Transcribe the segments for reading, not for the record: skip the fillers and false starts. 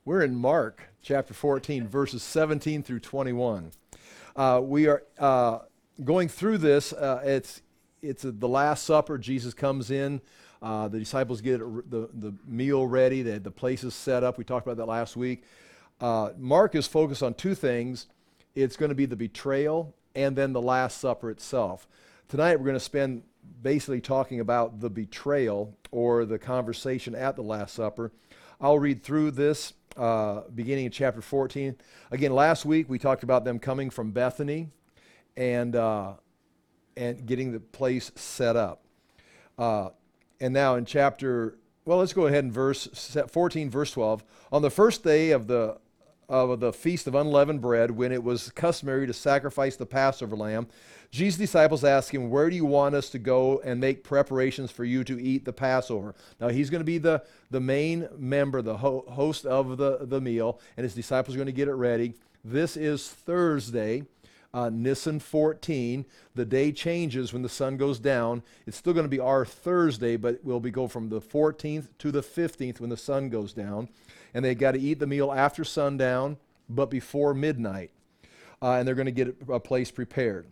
We're in Mark chapter 14, verses 17 through 21. We are going through this. It's the Last Supper. Jesus comes in. The disciples get the meal ready. The place is set up. We talked about that last week. Mark is focused on two things. It's going to be the betrayal and then the Last Supper itself. Tonight we're going to spend basically talking about the betrayal or the conversation at the Last Supper. I'll read through this beginning in chapter 14. Again, last week we talked about them coming from Bethany and getting the place set up. And now in let's go ahead in verse 14, verse 12. On the first day of the Feast of Unleavened Bread, when it was customary to sacrifice the Passover lamb, Jesus' disciples asked him, "Where do you want us to go and make preparations for you to eat the Passover?" Now he's going to be the main member, the host of the meal, and his disciples are going to get it ready. This is Thursday, Nisan 14. The day changes when the sun goes down. It's still going to be our Thursday, but we'll go from the 14th to the 15th when the sun goes down. And they got to eat the meal after sundown, but before midnight. And they're going to get a place prepared.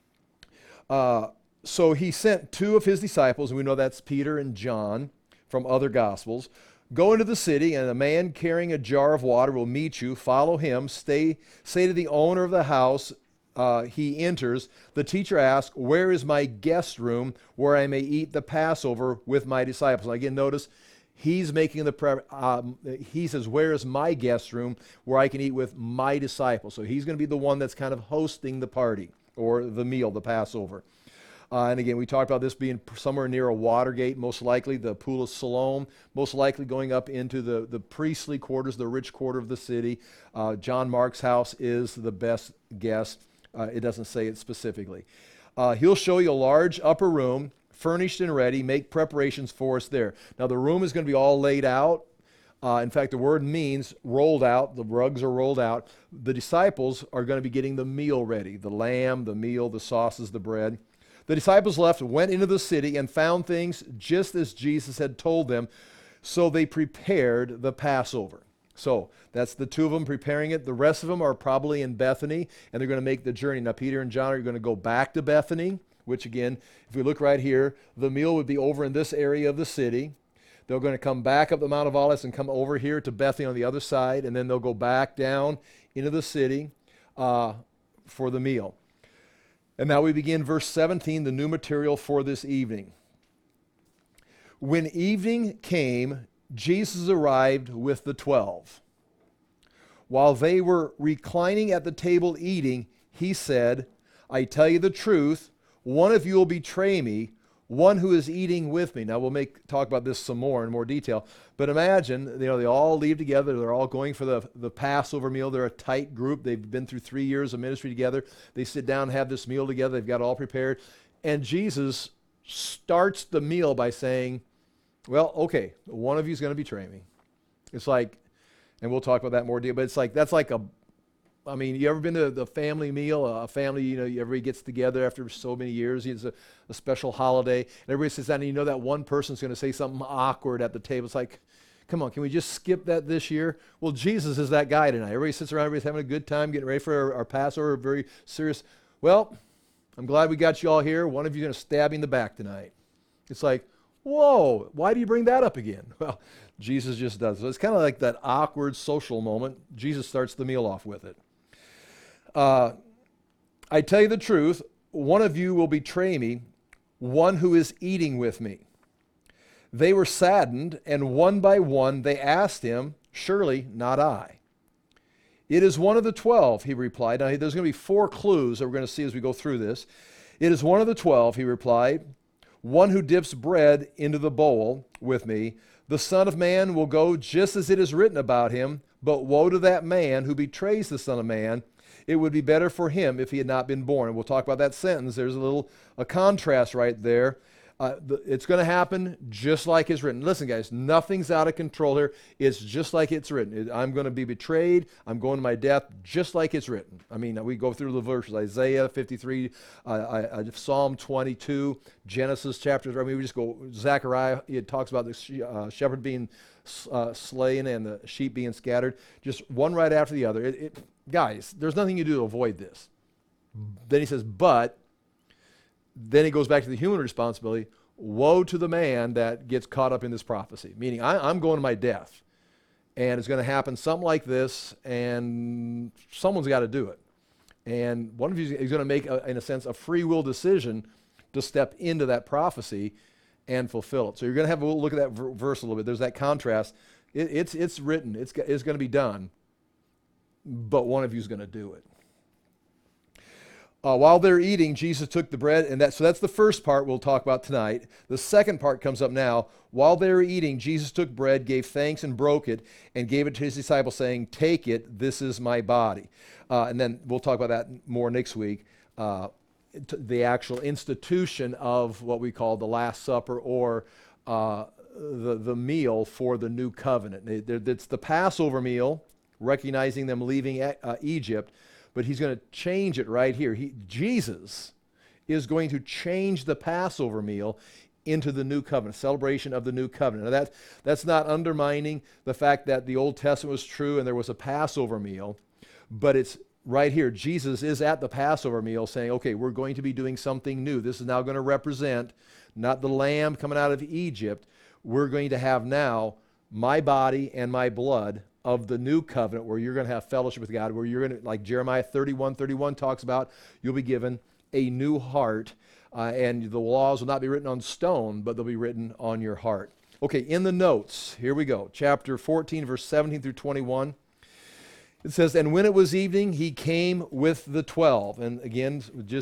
So he sent two of his disciples, and we know that's Peter and John from other Gospels. Go into the city, and a man carrying a jar of water will meet you. Follow him. Say to the owner of the house, he enters. The teacher asks, "Where is my guest room where I may eat the Passover with my disciples?" Again, notice he's making he says, "Where is my guest room where I can eat with my disciples?" So he's going to be the one that's kind of hosting the party or the meal, the Passover. And again, we talked about this being somewhere near a Watergate, most likely the Pool of Siloam, most likely going up into the priestly quarters, the rich quarter of the city. John Mark's house is the best guess. It doesn't say it specifically. He'll show you a large upper room, furnished and ready. Make preparations for us there. Now, the room is going to be all laid out. In fact, the word means rolled out. The rugs are rolled out. The disciples are going to be getting the meal ready, the lamb, the meal, the sauces, the bread. The disciples left, went into the city, and found things just as Jesus had told them. So they prepared the Passover. So that's the two of them preparing it. The rest of them are probably in Bethany, and they're going to make the journey. Now, Peter and John are going to go back to Bethany, which again, if we look right here, the meal would be over in this area of the city. They're going to come back up the Mount of Olives and come over here to Bethany on the other side, and then they'll go back down into the city for the meal. And now we begin verse 17, the new material for this evening. When evening came, Jesus arrived with the 12. While they were reclining at the table eating, he said, "I tell you the truth, one of you will betray me, one who is eating with me." Now we'll talk about this some more in more detail. But imagine, they all leave together. They're all going for the Passover meal. They're a tight group. They've been through 3 years of ministry together. They sit down and have this meal together. They've got it all prepared. And Jesus starts the meal by saying, "Well, okay, one of you is going to betray me." It's like, and we'll talk about that in more detail, but it's like, you ever been to the family meal, a family, everybody gets together after so many years, it's a special holiday, and everybody sits down, and that one person's going to say something awkward at the table. It's like, come on, can we just skip that this year? Well, Jesus is that guy tonight. Everybody sits around, everybody's having a good time, getting ready for our Passover, very serious. Well, I'm glad we got you all here. One of you is going to stab you in the back tonight. It's like, whoa, why do you bring that up again? Well, Jesus just does. So it's kind of like that awkward social moment. Jesus starts the meal off with it. "I tell you the truth, one of you will betray me, one who is eating with me." They were saddened, and one by one they asked him, "Surely not I." "It is one of the 12, he replied. Now, there's going to be 4 clues that we're going to see as we go through this. "It is one of the 12, he replied, one who dips bread into the bowl with me. The Son of Man will go just as it is written about him, but woe to that man who betrays the Son of Man. It would be better for him if he had not been born." And we'll talk about that sentence. There's a contrast right there. It's going to happen just like it's written. Listen, guys, nothing's out of control here. It's just like it's written. I'm going to be betrayed. I'm going to my death just like it's written. I mean, we go through the verses, Isaiah 53, Psalm 22, Genesis chapters. I mean, we just go, Zechariah, it talks about the shepherd being slain and the sheep being scattered. Just one right after the other. Guys, there's nothing you do to avoid this. Then he says, but... Then he goes back to the human responsibility. Woe to the man that gets caught up in this prophecy. Meaning, I'm going to my death. And it's going to happen something like this, and someone's got to do it. And one of you is going to make, in a sense, a free will decision to step into that prophecy and fulfill it. So you're going to have a look at that verse a little bit. There's that contrast. It's written. It's going to be done. But one of you is going to do it. While they're eating, Jesus took the bread, and so that's the first part we'll talk about tonight. The second part comes up now. While they were eating, Jesus took bread, gave thanks, and broke it, and gave it to his disciples, saying, "Take it, this is my body." And then we'll talk about that more next week. The actual institution of what we call the Last Supper, or the meal for the new covenant. It's the Passover meal, recognizing them leaving Egypt. But he's going to change it right here. Jesus is going to change the Passover meal into the new covenant, celebration of the new covenant. Now that's not undermining the fact that the Old Testament was true and there was a Passover meal, but it's right here. Jesus is at the Passover meal saying, okay, we're going to be doing something new. This is now going to represent not the lamb coming out of Egypt. We're going to have now my body and my blood of the new covenant, where you're going to have fellowship with God, where you're going to, like Jeremiah 31 talks about, you'll be given a new heart, and the laws will not be written on stone, but they'll be written on your heart. Okay, in the notes, here we go. Chapter 14, verse 17 through 21. It says, "And when it was evening, he came with the 12. And again,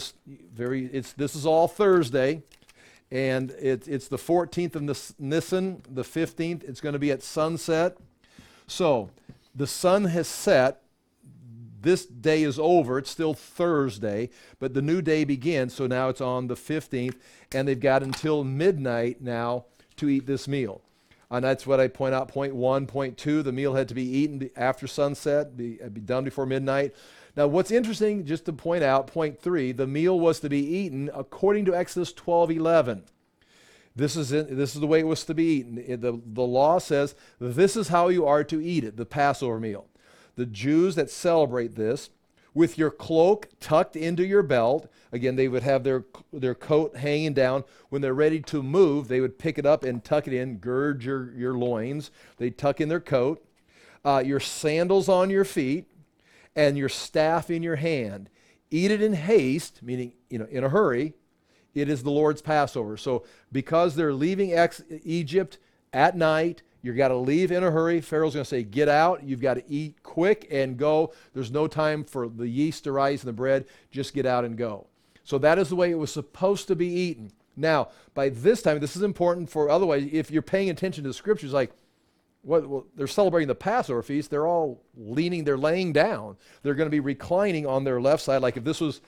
this is all Thursday. And it's the 14th of Nisan, the 15th. It's going to be at sunset. So the sun has set. This day is over. It's still Thursday, but the new day begins. So now it's on the 15th, and they've got until midnight now to eat this meal. And that's what I point out. Point 1, point 2, the meal had to be eaten after sunset, be done before midnight. Now, what's interesting, just to point out, point 3, the meal was to be eaten according to Exodus 12:11. This is the way it was to be eaten. The law says this is how you are to eat it, the Passover meal. The Jews that celebrate this, with your cloak tucked into your belt, again, they would have their coat hanging down. When they're ready to move, they would pick it up and tuck it in, gird your loins. They'd tuck in their coat, your sandals on your feet, and your staff in your hand. Eat it in haste, meaning in a hurry. It is the Lord's Passover. So because they're leaving Egypt at night, you've got to leave in a hurry. Pharaoh's going to say, get out. You've got to eat quick and go. There's no time for the yeast to rise in the bread. Just get out and go. So that is the way it was supposed to be eaten. Now, by this time, this is important for, otherwise, if you're paying attention to the scriptures, like, well, they're celebrating the Passover feast. They're all they're laying down. They're going to be reclining on their left side. Like if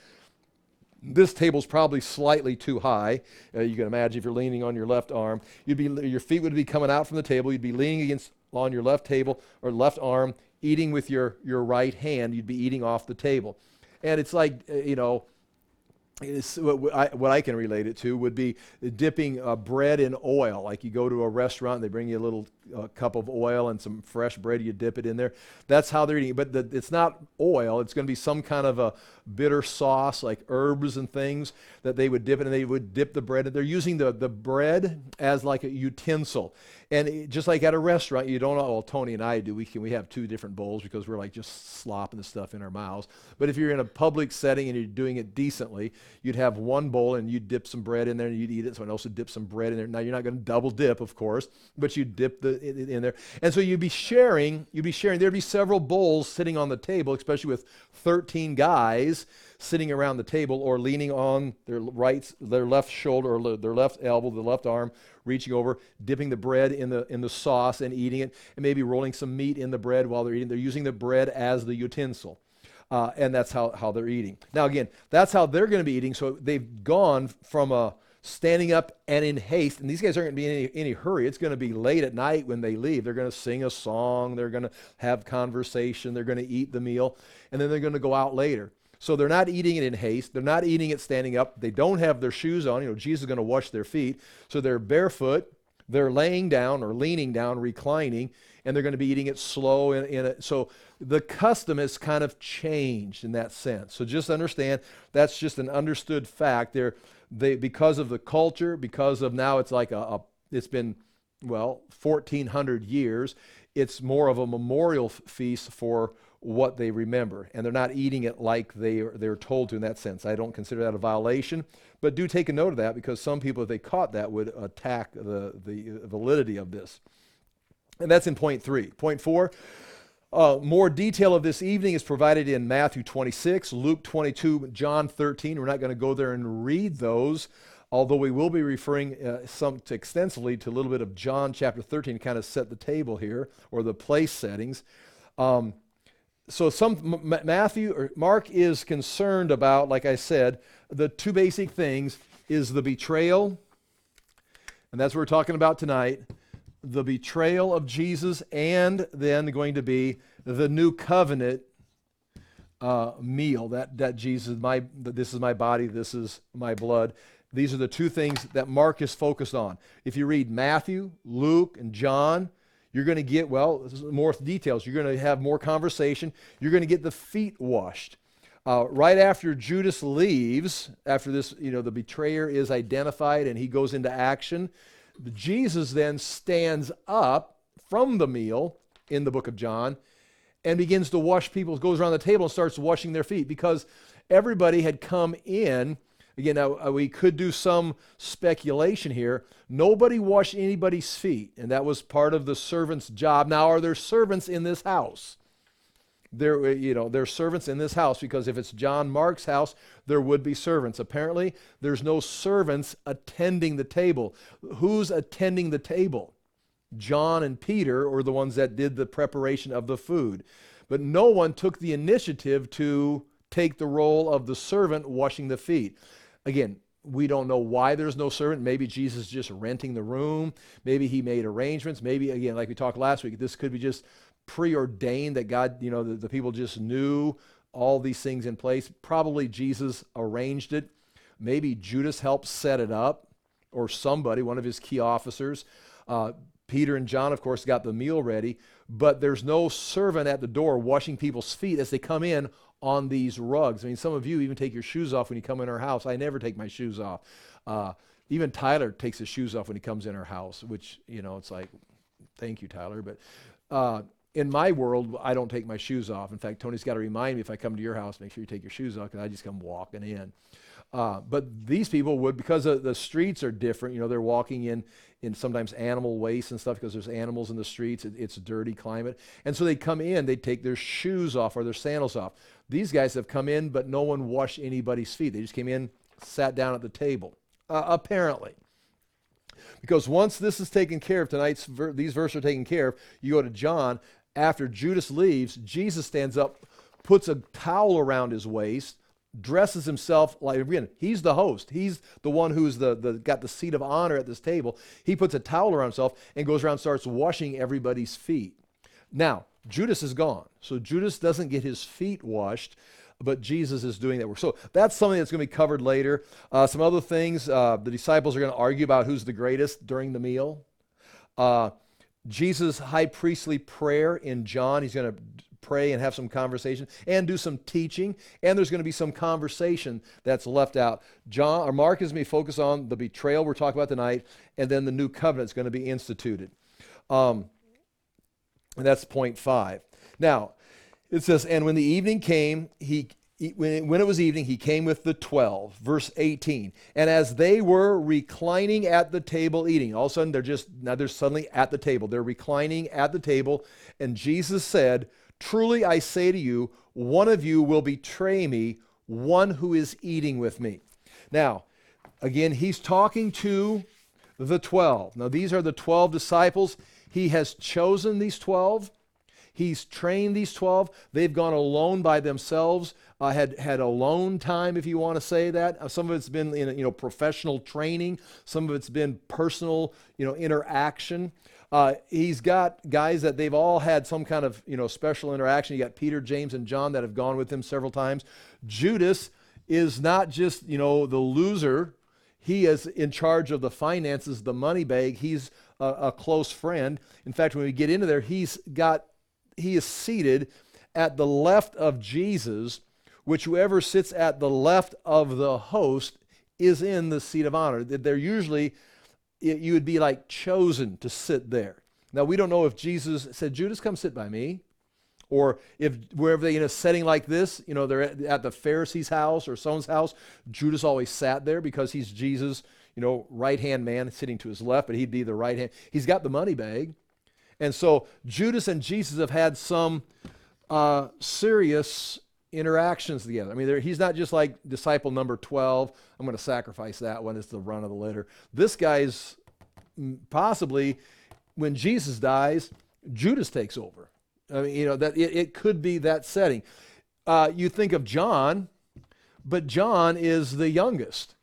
this table's probably slightly too high. You can imagine if you're leaning on your left arm, your feet would be coming out from the table. You'd be leaning on your left table or left arm, eating with your right hand. You'd be eating off the table. And it's like, what I can relate it to would be dipping bread in oil. Like you go to a restaurant and they bring you a little cup of oil and some fresh bread, you dip it in there. That's how they're eating. But it's not oil. It's going to be some kind of a bitter sauce, like herbs and things that they would dip in, and they would dip the bread. They're using the bread as like a utensil. And just like at a restaurant, you don't know, well, Tony and I do, we have two different bowls because we're like just slopping the stuff in our mouths. But if you're in a public setting and you're doing it decently, you'd have one bowl and you'd dip some bread in there and you'd eat it. Someone else would dip some bread in there. Now, you're not going to double dip, of course, but you dip it in there. And so you'd be sharing, there'd be several bowls sitting on the table, especially with 13 guys sitting around the table or leaning on their left shoulder or their left elbow, the left arm, reaching over, dipping the bread in the sauce and eating it, and maybe rolling some meat in the bread while they're eating. They're using the bread as the utensil. And that's how they're eating. Now, again, that's how they're going to be eating. So they've gone from a standing up and in haste. And these guys aren't going to be in any hurry. It's going to be late at night when they leave. They're going to sing a song. They're going to have conversation. They're going to eat the meal. And then they're going to go out later. So they're not eating it in haste. They're not eating it standing up. They don't have their shoes on. Jesus is going to wash their feet. So they're barefoot. They're laying down or leaning down, reclining, and they're going to be eating it slow. So the custom has kind of changed in that sense. So just understand that's just an understood fact. Because of the culture, because of now it's like it's been, 1,400 years. It's more of a memorial feast for what they remember, and they're not eating it like they're told to in that sense. I don't consider that a violation, but do take a note of that, because some people, if they caught that, would attack the validity of this. And that's in point 3. Point 4, more detail of this evening is provided in Matthew 26, Luke 22, John 13. We're not going to go there and read those, although we will be referring extensively to a little bit of John chapter 13 to kind of set the table here, or the place settings. So Mark is concerned about, like I said, the two basic things is the betrayal, and that's what we're talking about tonight, the betrayal of Jesus, and then going to be the new covenant meal, that Jesus, this is my body, this is my blood. These are the two things that Mark is focused on. If you read Matthew, Luke, and John, you're going to get, more details. You're going to have more conversation. You're going to get the feet washed. Right after Judas leaves, after this, the betrayer is identified and he goes into action, Jesus then stands up from the meal in the book of John and begins to wash people, goes around the table and starts washing their feet, because everybody had come in. Again, now, we could do some speculation here. Nobody washed anybody's feet, and that was part of the servant's job. Now, are there servants in this house? There's servants in this house, because if it's John Mark's house, there would be servants. Apparently, there's no servants attending the table. Who's attending the table? John and Peter are the ones that did the preparation of the food. But no one took the initiative to take the role of the servant washing the feet. Again, we don't know why there's no servant. Maybe Jesus is just renting the room. Maybe he made arrangements. Maybe, again, like we talked last week, this could be just preordained that God, the people just knew all these things in place. Probably Jesus arranged it. Maybe Judas helped set it up, or somebody, one of his key officers. Peter and John, of course, got the meal ready, but there's no servant at the door washing people's feet as they come in on these rugs. I mean, some of you even take your shoes off when you come in our house. I never take my shoes off. Even Tyler takes his shoes off when he comes in our house, which, it's like, thank you, Tyler. But in my world, I don't take my shoes off. In fact, Tony's got to remind me if I come to your house, make sure you take your shoes off, because I just come walking in. But these people would, because the streets are different, they're walking in sometimes animal waste and stuff, because there's animals in the streets. It's a dirty climate. And so they come in, they take their shoes off or their sandals off. These guys have come in, but no one washed anybody's feet. They just came in, sat down at the table, apparently. Because once this is taken care of, these verses are taken care of, you go to John. After Judas leaves, Jesus stands up, puts a towel around his waist, dresses himself like, again, he's the host. He's the one who's got the seat of honor at this table. He puts a towel around himself and goes around and starts washing everybody's feet. Now, Judas is gone, so Judas doesn't get his feet washed, but Jesus is doing that work. So that's something that's going to be covered later. Some other things, the disciples are going to argue about who's the greatest during the meal. Jesus' high priestly prayer in John, he's going to pray and have some conversation and do some teaching, and there's going to be some conversation that's left out. Mark is going to be focused on the betrayal we're talking about tonight, and then the new covenant is going to be instituted. And that's point 5. Now, it says, and when the evening came, when it was evening, he came with the 12. Verse 18. And as they were reclining at the table eating, all of a sudden they're suddenly at the table. They're reclining at the table, and Jesus said, truly I say to you, one of you will betray me, one who is eating with me. Now, again, he's talking to the 12. Now, these are the 12 disciples. He has chosen these 12. He's trained these 12. They've gone alone by themselves, had alone time, if you want to say that. Some of it's been professional training. Some of it's been personal interaction. He's got guys that they've all had some kind of special interaction. You got Peter, James, and John that have gone with him several times. Judas is not just the loser. He is in charge of the finances, the money bag. He's a close friend. In fact, when we get into there, he is seated at the left of Jesus, which whoever sits at the left of the host is in the seat of honor. They're usually, you would be like chosen to sit there. Now, we don't know if Jesus said, Judas, come sit by me. Or if wherever they in a setting like this, they're at the Pharisee's house or someone's house, Judas always sat there because he's Jesus, right-hand man sitting to his left, but he'd be the right hand. He's got the money bag. And so Judas and Jesus have had some serious interactions together. I mean, he's not just like disciple number 12. I'm going to sacrifice that one. It's the run of the litter. This guy's possibly, when Jesus dies, Judas takes over. I mean, that it could be that setting. You think of John, but John is the youngest.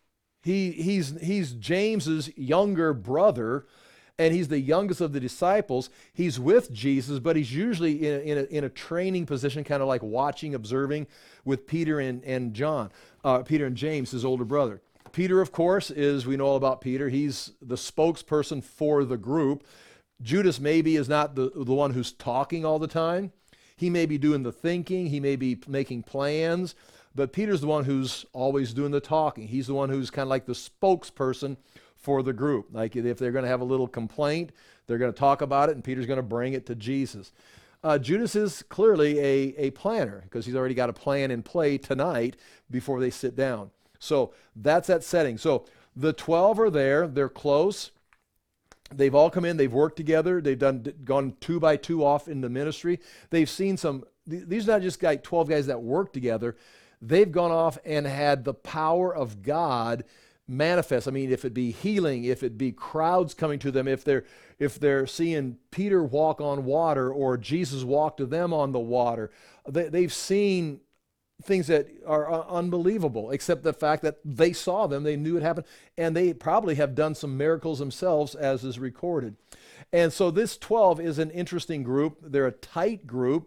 He's James's younger brother, and he's the youngest of the disciples. He's with Jesus, but he's usually in a training position, kind of like watching, observing with Peter and John. Peter and James, his older brother. Peter, of course, we know all about Peter. He's the spokesperson for the group. Judas maybe is not the one who's talking all the time. He may be doing the thinking. He may be making plans. But Peter's the one who's always doing the talking. He's the one who's kind of like the spokesperson for the group. Like if they're going to have a little complaint, they're going to talk about it, and Peter's going to bring it to Jesus. Judas is clearly a planner because he's already got a plan in play tonight before they sit down. So that's that setting. So the 12 are there. They're close. They've all come in, they've worked together, they've gone 2 by 2 off in the ministry. They've seen these are not just 12 guys that work together. They've gone off and had the power of God manifest. I mean, if it be healing, if it be crowds coming to them, if they're seeing Peter walk on water or Jesus walk to them on the water, they've seen things that are unbelievable, except the fact that they saw them, they knew it happened, and they probably have done some miracles themselves, as is recorded. And so this 12 is an interesting group. They're a tight group.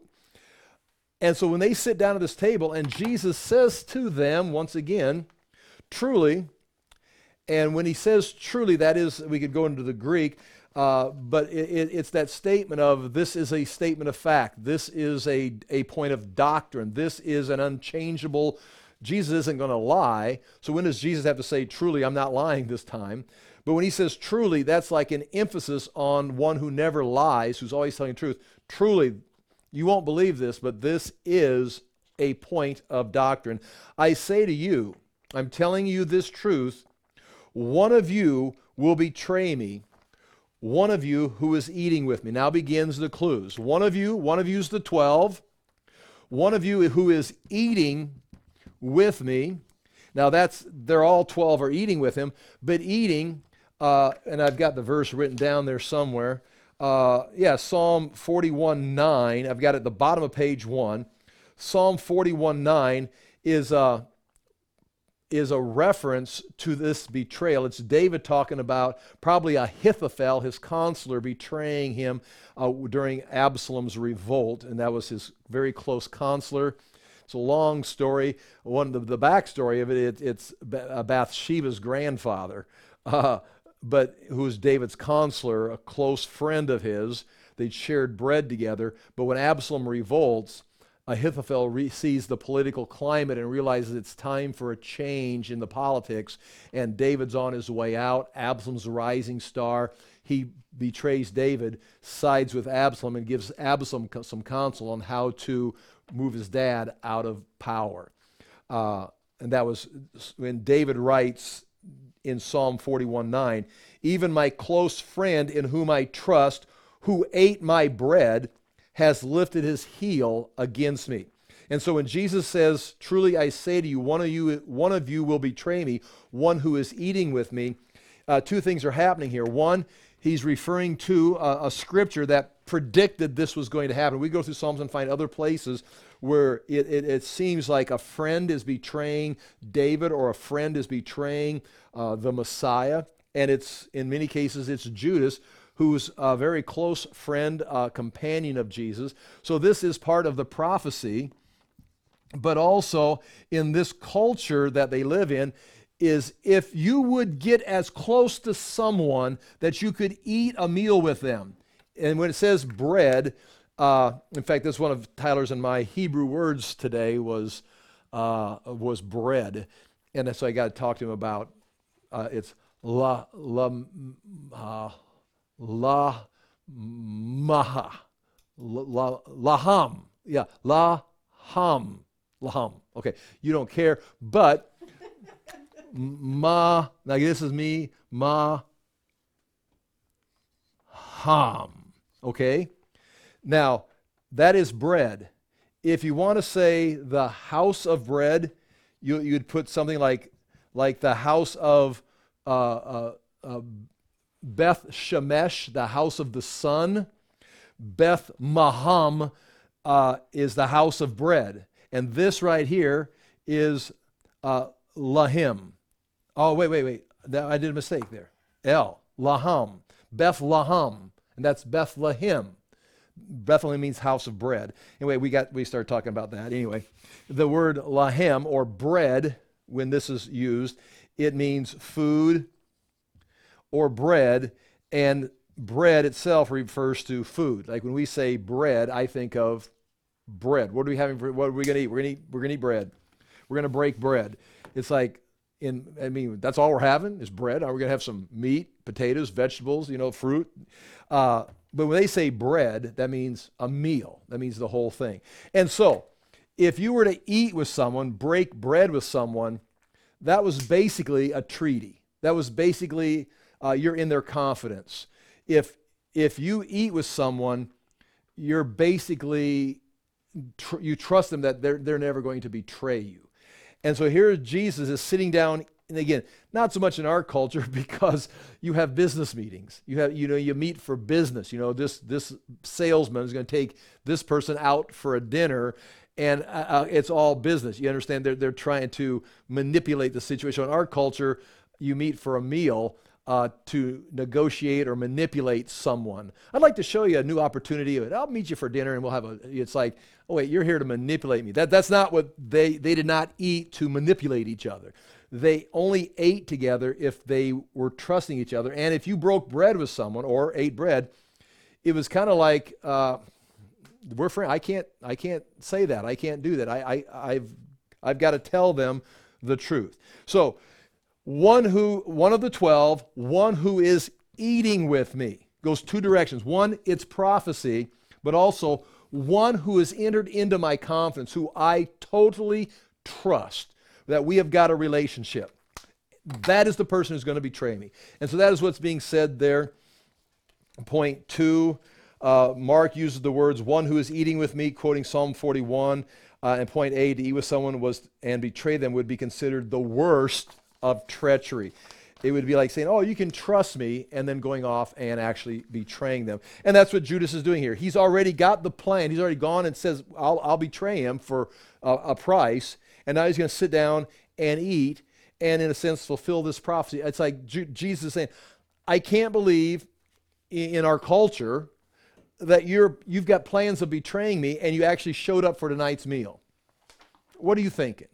And so when they sit down at this table, and Jesus says to them, once again, truly, and when he says truly, that is, we could go into the Greek, but it's that statement of, this is a statement of fact. This is a point of doctrine. This is an unchangeable. Jesus isn't going to lie. So when does Jesus have to say, truly, I'm not lying this time? But when he says truly, that's like an emphasis on one who never lies, who's always telling the truth. Truly, you won't believe this, but this is a point of doctrine. I say to you, I'm telling you this truth, one of you will betray me. One of you who is eating with me. Now begins the clues. One of you's the 12. One of you who is eating with me. Now they're all 12 are eating with him, but eating, and I've got the verse written down there somewhere. Psalm 41:9. I've got it at the bottom of page 1. Psalm 41:9 is a reference to this betrayal. It's David talking about probably Ahithophel, his counselor, betraying him during Absalom's revolt, and that was his very close counselor. It's a long story. The backstory of it's Bathsheba's grandfather, but who was David's counselor, a close friend of his. They'd shared bread together, but when Absalom revolts, Ahithophel sees the political climate and realizes it's time for a change in the politics, and David's on his way out. Absalom's a rising star. He betrays David, sides with Absalom, and gives Absalom some counsel on how to move his dad out of power. And that was when David writes in Psalm 41:9, even my close friend in whom I trust, who ate my bread, has lifted his heel against me. And so when Jesus says, truly I say to you, one of you will betray me, one who is eating with me, two things are happening here. One, he's referring to a scripture that predicted this was going to happen. We go through Psalms and find other places where it seems like a friend is betraying David or a friend is betraying the Messiah. And it's, in many cases, it's Judas, who's a very close friend, companion of Jesus. So this is part of the prophecy. But also in this culture that they live in, is if you would get as close to someone that you could eat a meal with them. And when it says bread, in fact, that's one of Tyler's and my Hebrew words today was bread. And so I got to talk to him about, it's laham. Yeah, laham. Okay, you don't care, but now this is me, okay? Now, that is bread. If you want to say the house of bread, you'd put something like the house of Beth Shemesh, the house of the sun. Beth Maham is the house of bread. And this right here is Lahim. Oh, wait. I did a mistake there. Laham. Beth Laham. And that's Bethlehem. Bethlehem means house of bread. Anyway, we started talking about that. Anyway, the word lahem, or bread, when this is used, it means food or bread, and bread itself refers to food. Like when we say bread, I think of bread. What are we having? What are we going to eat? We're going to eat bread. We're going to break bread. It's like, that's all we're having is bread. Are we going to have some meat, potatoes, vegetables, fruit? But when they say bread, that means a meal. That means the whole thing. And so, if you were to eat with someone, break bread with someone, that was basically a treaty. That was basically, you're in their confidence. If you eat with someone, you're basically, you trust them that they're never going to betray you. And so here Jesus is sitting down, and again, not so much in our culture because you have business meetings. You meet for business. This salesman is going to take this person out for a dinner, and it's all business. You understand? They're trying to manipulate the situation. In our culture, you meet for a meal to negotiate or manipulate someone. I'd like to show you a new opportunity. I'll meet you for dinner, and we'll have it's like, oh wait, you're here to manipulate me. That's not what they did not eat to manipulate each other. They only ate together if they were trusting each other. And if you broke bread with someone or ate bread, it was kind of like, we're friends. I can't say that. I can't do that. I've got to tell them the truth. So one of the 12, one who is eating with me, goes two directions. One, it's prophecy, but also one who has entered into my confidence, who I totally trust, that we have got a relationship. That is the person who's going to betray me. And so that is what's being said there. Point 2, Mark uses the words, one who is eating with me, quoting Psalm 41. And point A, to eat with someone and betray them would be considered the worst of treachery. It would be like saying, oh, you can trust me, and then going off and actually betraying them. And that's what Judas is doing here. He's already got the plan. He's already gone and says, I'll betray him for a price. And now he's going to sit down and eat and, in a sense, fulfill this prophecy. It's like Jesus is saying, I can't believe in our culture that you've got plans of betraying me and you actually showed up for tonight's meal. What are you thinking?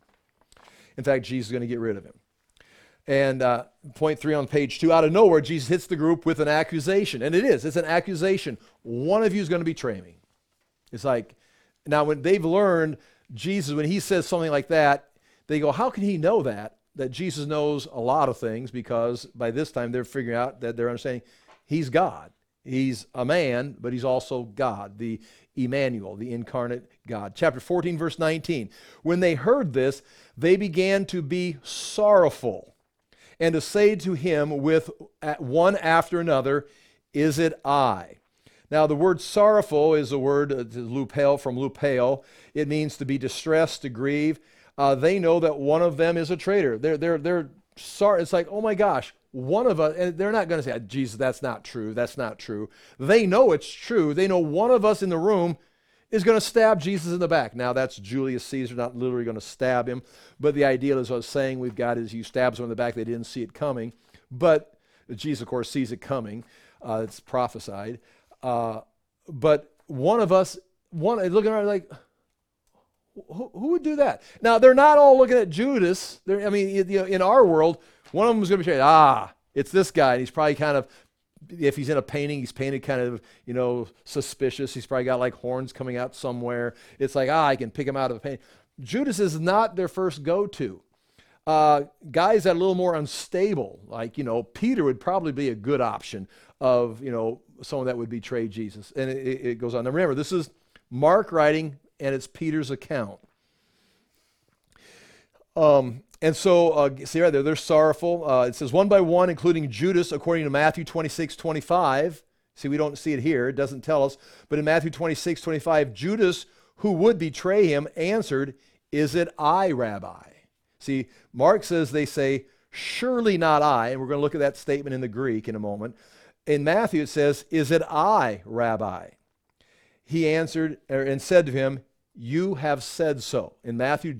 In fact, Jesus is going to get rid of him. And point 3 on page 2, out of nowhere, Jesus hits the group with an accusation. And it's an accusation. One of you is going to betray me. It's like, now when they've learned Jesus, when he says something like that, they go, how can he know that Jesus knows a lot of things? Because by this time they're figuring out that they're understanding he's God. He's a man, but he's also God, the Emmanuel, the incarnate God. Chapter 14, verse 19. When they heard this, they began to be sorrowful and to say to him with one after another, is it I? Now, the word sorrowful is a word, lupeo, from lupeo. It means to be distressed, to grieve. They know that one of them is a traitor. They're sorry. It's like, oh my gosh, one of us, and they're not going to say, Jesus, that's not true. That's not true. They know it's true. They know one of us in the room is going to stab Jesus in the back. Now, that's Julius Caesar, not literally going to stab him. But the idea, as I was saying, we've got is you stab someone in the back, they didn't see it coming. But Jesus, of course, sees it coming. It's prophesied. But one of us, looking around like, who would do that? Now, they're not all looking at Judas. In our world, one of them is going to be saying, it's this guy. And he's probably kind of, if he's in a painting, he's painted kind of, suspicious. He's probably got like horns coming out somewhere. It's like, I can pick him out of the painting. Judas is not their first go-to. Guys that are a little more unstable, like, Peter would probably be a good option of, someone that would betray Jesus. And it goes on. Now remember, this is Mark writing, and it's Peter's account. And so, see right there, they're sorrowful. It says, one by one, including Judas, according to Matthew 26:25. See, we don't see it here. It doesn't tell us. But in Matthew 26:25, Judas, who would betray him, answered, "Is it I, Rabbi?" See, Mark says they say, "Surely not I." And we're going to look at that statement in the Greek in a moment. In Matthew, it says, "Is it I, Rabbi?" He answered and said to him, "You have said so." In Matthew,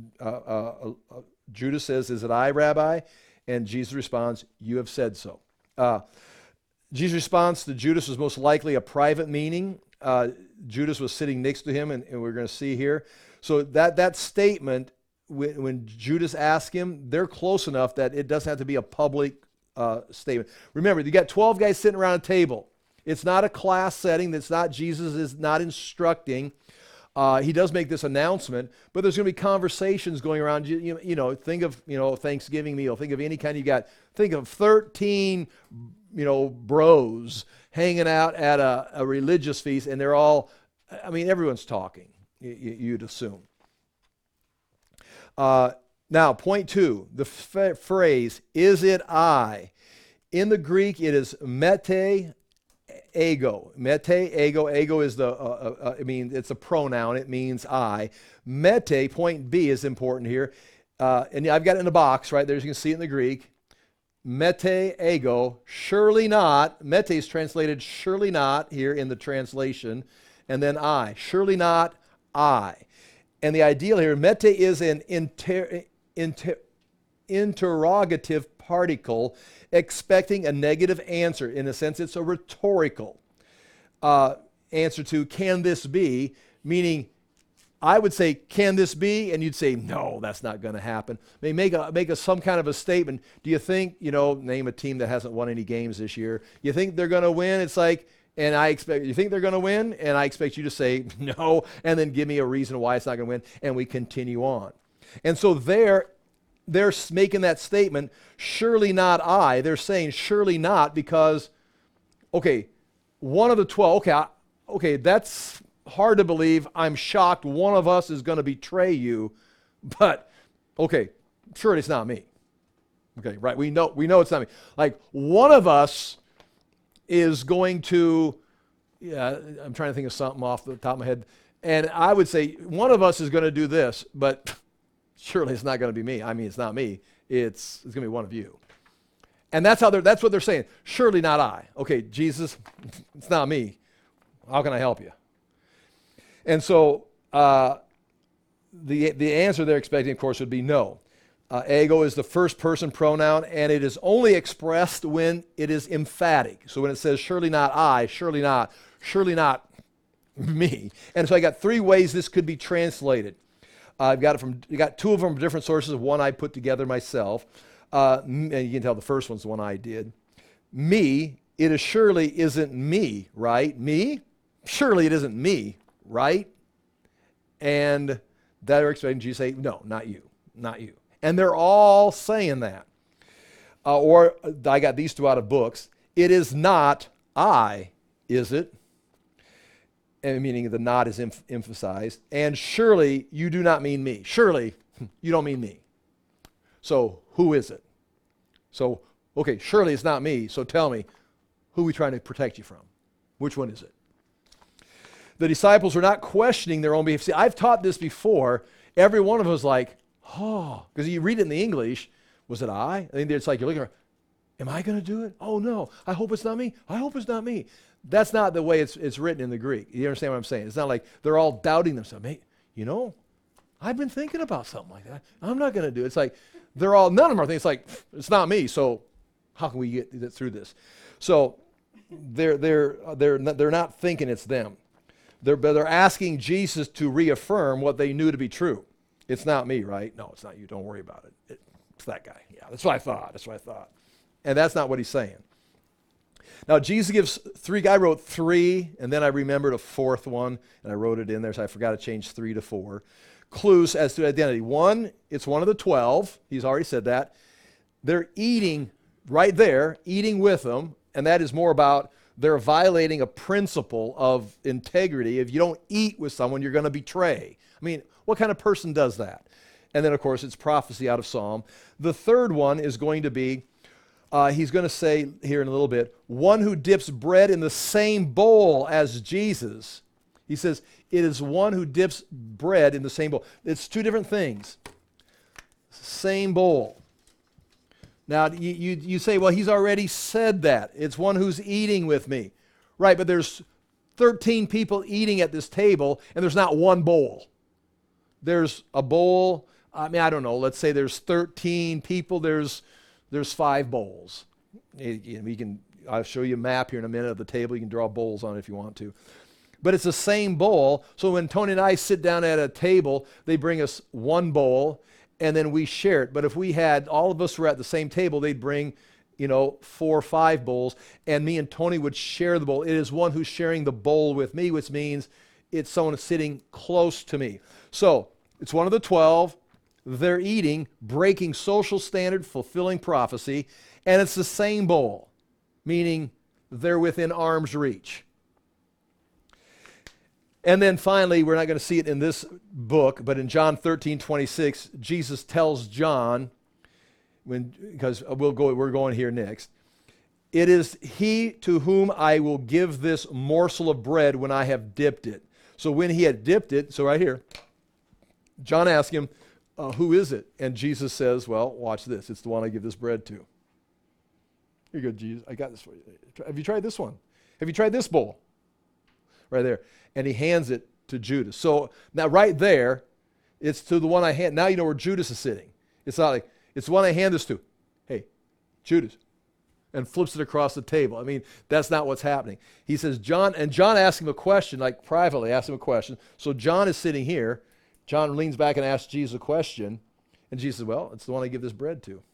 Judas says, "Is it I, Rabbi?" And Jesus responds, "You have said so." Jesus' response to Judas was most likely a private meaning. Judas was sitting next to him, and we're going to see here. So that statement, when Judas asked him, they're close enough that it doesn't have to be a public statement. Remember, you got 12 guys sitting around a table. It's not a class setting. That's not, Jesus is not instructing. He does make this announcement, but there's going to be conversations going around. Think of, Thanksgiving meal. Think of any kind you got. Think of 13, bros hanging out at a religious feast, and they're all, everyone's talking, you'd assume. Now, point 2, the phrase, "Is it I?" In the Greek, it is mete ego. Mete ego. Ego is it's a pronoun. It means I. Mete, point B, is important here. And I've got it in a box right there. You can see it in the Greek. Mete ego, surely not. Mete is translated surely not here in the translation. And then I, surely not I. And the ideal here, mete is an interrogative particle expecting a negative answer. In a sense, it's a rhetorical answer to, can this be? Meaning, I would say, can this be? And you'd say, no, that's not going to happen. They make some kind of a statement. Do you think, name a team that hasn't won any games this year. You think they're going to win? It's like, you think they're going to win? And I expect you to say no, and then give me a reason why it's not going to win, and we continue on. And so they're making that statement, surely not I. They're saying surely not because, one of the 12, okay, that's hard to believe. I'm shocked one of us is going to betray you, but, surely it's not me. Okay, right, we know it's not me. Like, one of us is going to, I'm trying to think of something off the top of my head, and I would say one of us is going to do this, but surely it's not going to be me. It's not me. It's going to be one of you. And that's what they're saying. Surely not I. Okay, Jesus, it's not me. How can I help you? And so the answer they're expecting, of course, would be no. Ego is the first person pronoun, and it is only expressed when it is emphatic. So when it says surely not I, surely not me. And so I got 3 ways this could be translated. You got 2 of them from different sources. One I put together myself. And you can tell the first one's the one I did. Me, it surely isn't me, right? Me? Surely it isn't me, right? And they're expecting Jesus to say, no, not you, not you. And they're all saying that. Or I got these 2 out of books. It is not I, is it? And meaning the not is emphasized. And surely you do not mean me. Surely you don't mean me. So who is it? So, surely it's not me. So tell me, who are we trying to protect you from? Which one is it? The disciples are not questioning their own behavior. See, I've taught this before. Every one of us was like, because you read it in the English, was it I? And it's like you're looking around, Am I going to do it? Oh, no. I hope it's not me. I hope it's not me. That's not the way it's written in the Greek. You understand what I'm saying? It's not like they're all doubting themselves. Hey, I've been thinking about something like that. I'm not going to do it. It's like none of them are thinking, it's like, it's not me, so how can we get through this? So they're not thinking it's them. They're asking Jesus to reaffirm what they knew to be true. It's not me, right? No, it's not you. Don't worry about it. It's that guy. Yeah, that's what I thought. And that's not what he's saying. Now, Jesus gives three. I wrote three, and then I remembered a fourth one, and I wrote it in there, so I forgot to change 3 to 4. Clues as to identity. One, it's one of the 12. He's already said that. They're eating right there, eating with them, and that is more about they're violating a principle of integrity. If you don't eat with someone, you're going to betray. I mean, what kind of person does that? And then, of course, it's prophecy out of Psalm. The third one is going to be, he's going to say here in a little bit, one who dips bread in the same bowl as Jesus. He says, it is one who dips bread in the same bowl. It's two different things. Same bowl. Now, you say, well, he's already said that. It's one who's eating with me. Right, but there's 13 people eating at this table, and there's not one bowl. There's a bowl. I mean, I don't know. Let's say there's 13 people. There's 5 bowls. I'll show you a map here in a minute of the table. You can draw bowls on it if you want to. But it's the same bowl. So when Tony and I sit down at a table, they bring us one bowl, and then we share it. But if all of us were at the same table, they'd bring, 4 or 5 bowls, and me and Tony would share the bowl. It is one who's sharing the bowl with me, which means it's someone sitting close to me. So it's one of the 12. They're eating, breaking social standard, fulfilling prophecy, and it's the same bowl, meaning they're within arm's reach. And then finally, we're not going to see it in this book, but in John 13:26, Jesus tells John, because we're going here next, it is he to whom I will give this morsel of bread when I have dipped it. So when he had dipped it, so right here, John asks him, who is it? And Jesus says, well, watch this. It's the one I give this bread to. Here you go, Jesus. I got this for you. Have you tried this one? Have you tried this bowl? Right there. And he hands it to Judas. So now right there, it's to the one I hand. Now you know where Judas is sitting. It's not like, it's the one I hand this to. Hey, Judas. And flips it across the table. I mean, that's not what's happening. He says, John asks him a question, like privately asks him a question. So John is sitting here. John leans back and asks Jesus a question. And Jesus says, well, it's the one I give this bread to.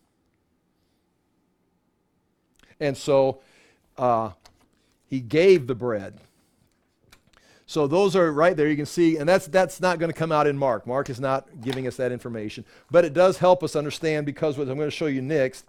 And so he gave the bread. So those are right there. You can see, and that's not going to come out in Mark. Mark is not giving us that information. But it does help us understand, because what I'm going to show you next,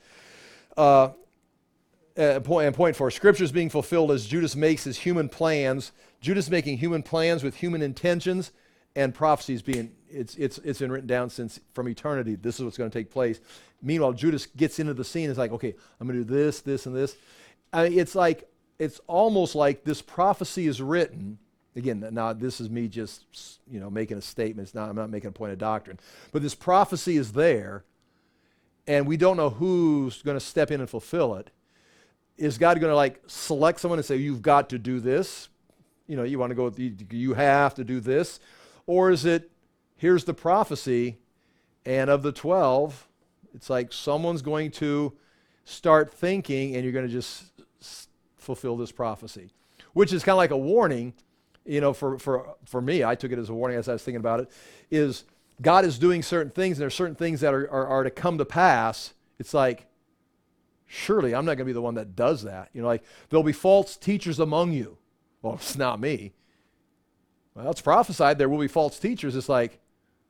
point 4, Scripture is being fulfilled as Judas makes his human plans. Judas making human plans with human intentions, and prophecies being, it's been written down since from eternity. This is what's going to take place. Meanwhile, Judas gets into the scene and is like, okay, I'm going to do this, this, and this. I mean, it's almost like this prophecy is written. Again, now this is me just, making a statement. I'm not making a point of doctrine. But this prophecy is there, and we don't know who's going to step in and fulfill it. Is God going to select someone and say, you've got to do this? You want to go, you have to do this? Or is it, here's the prophecy, and of the 12, it's like someone's going to start thinking, and you're going to just fulfill this prophecy, which is kind of like a warning. For me, I took it as a warning as I was thinking about it, is God is doing certain things, and there are certain things that are to come to pass. It's like, surely I'm not going to be the one that does that. There'll be false teachers among you. Well, it's not me. Well, it's prophesied there will be false teachers. It's like,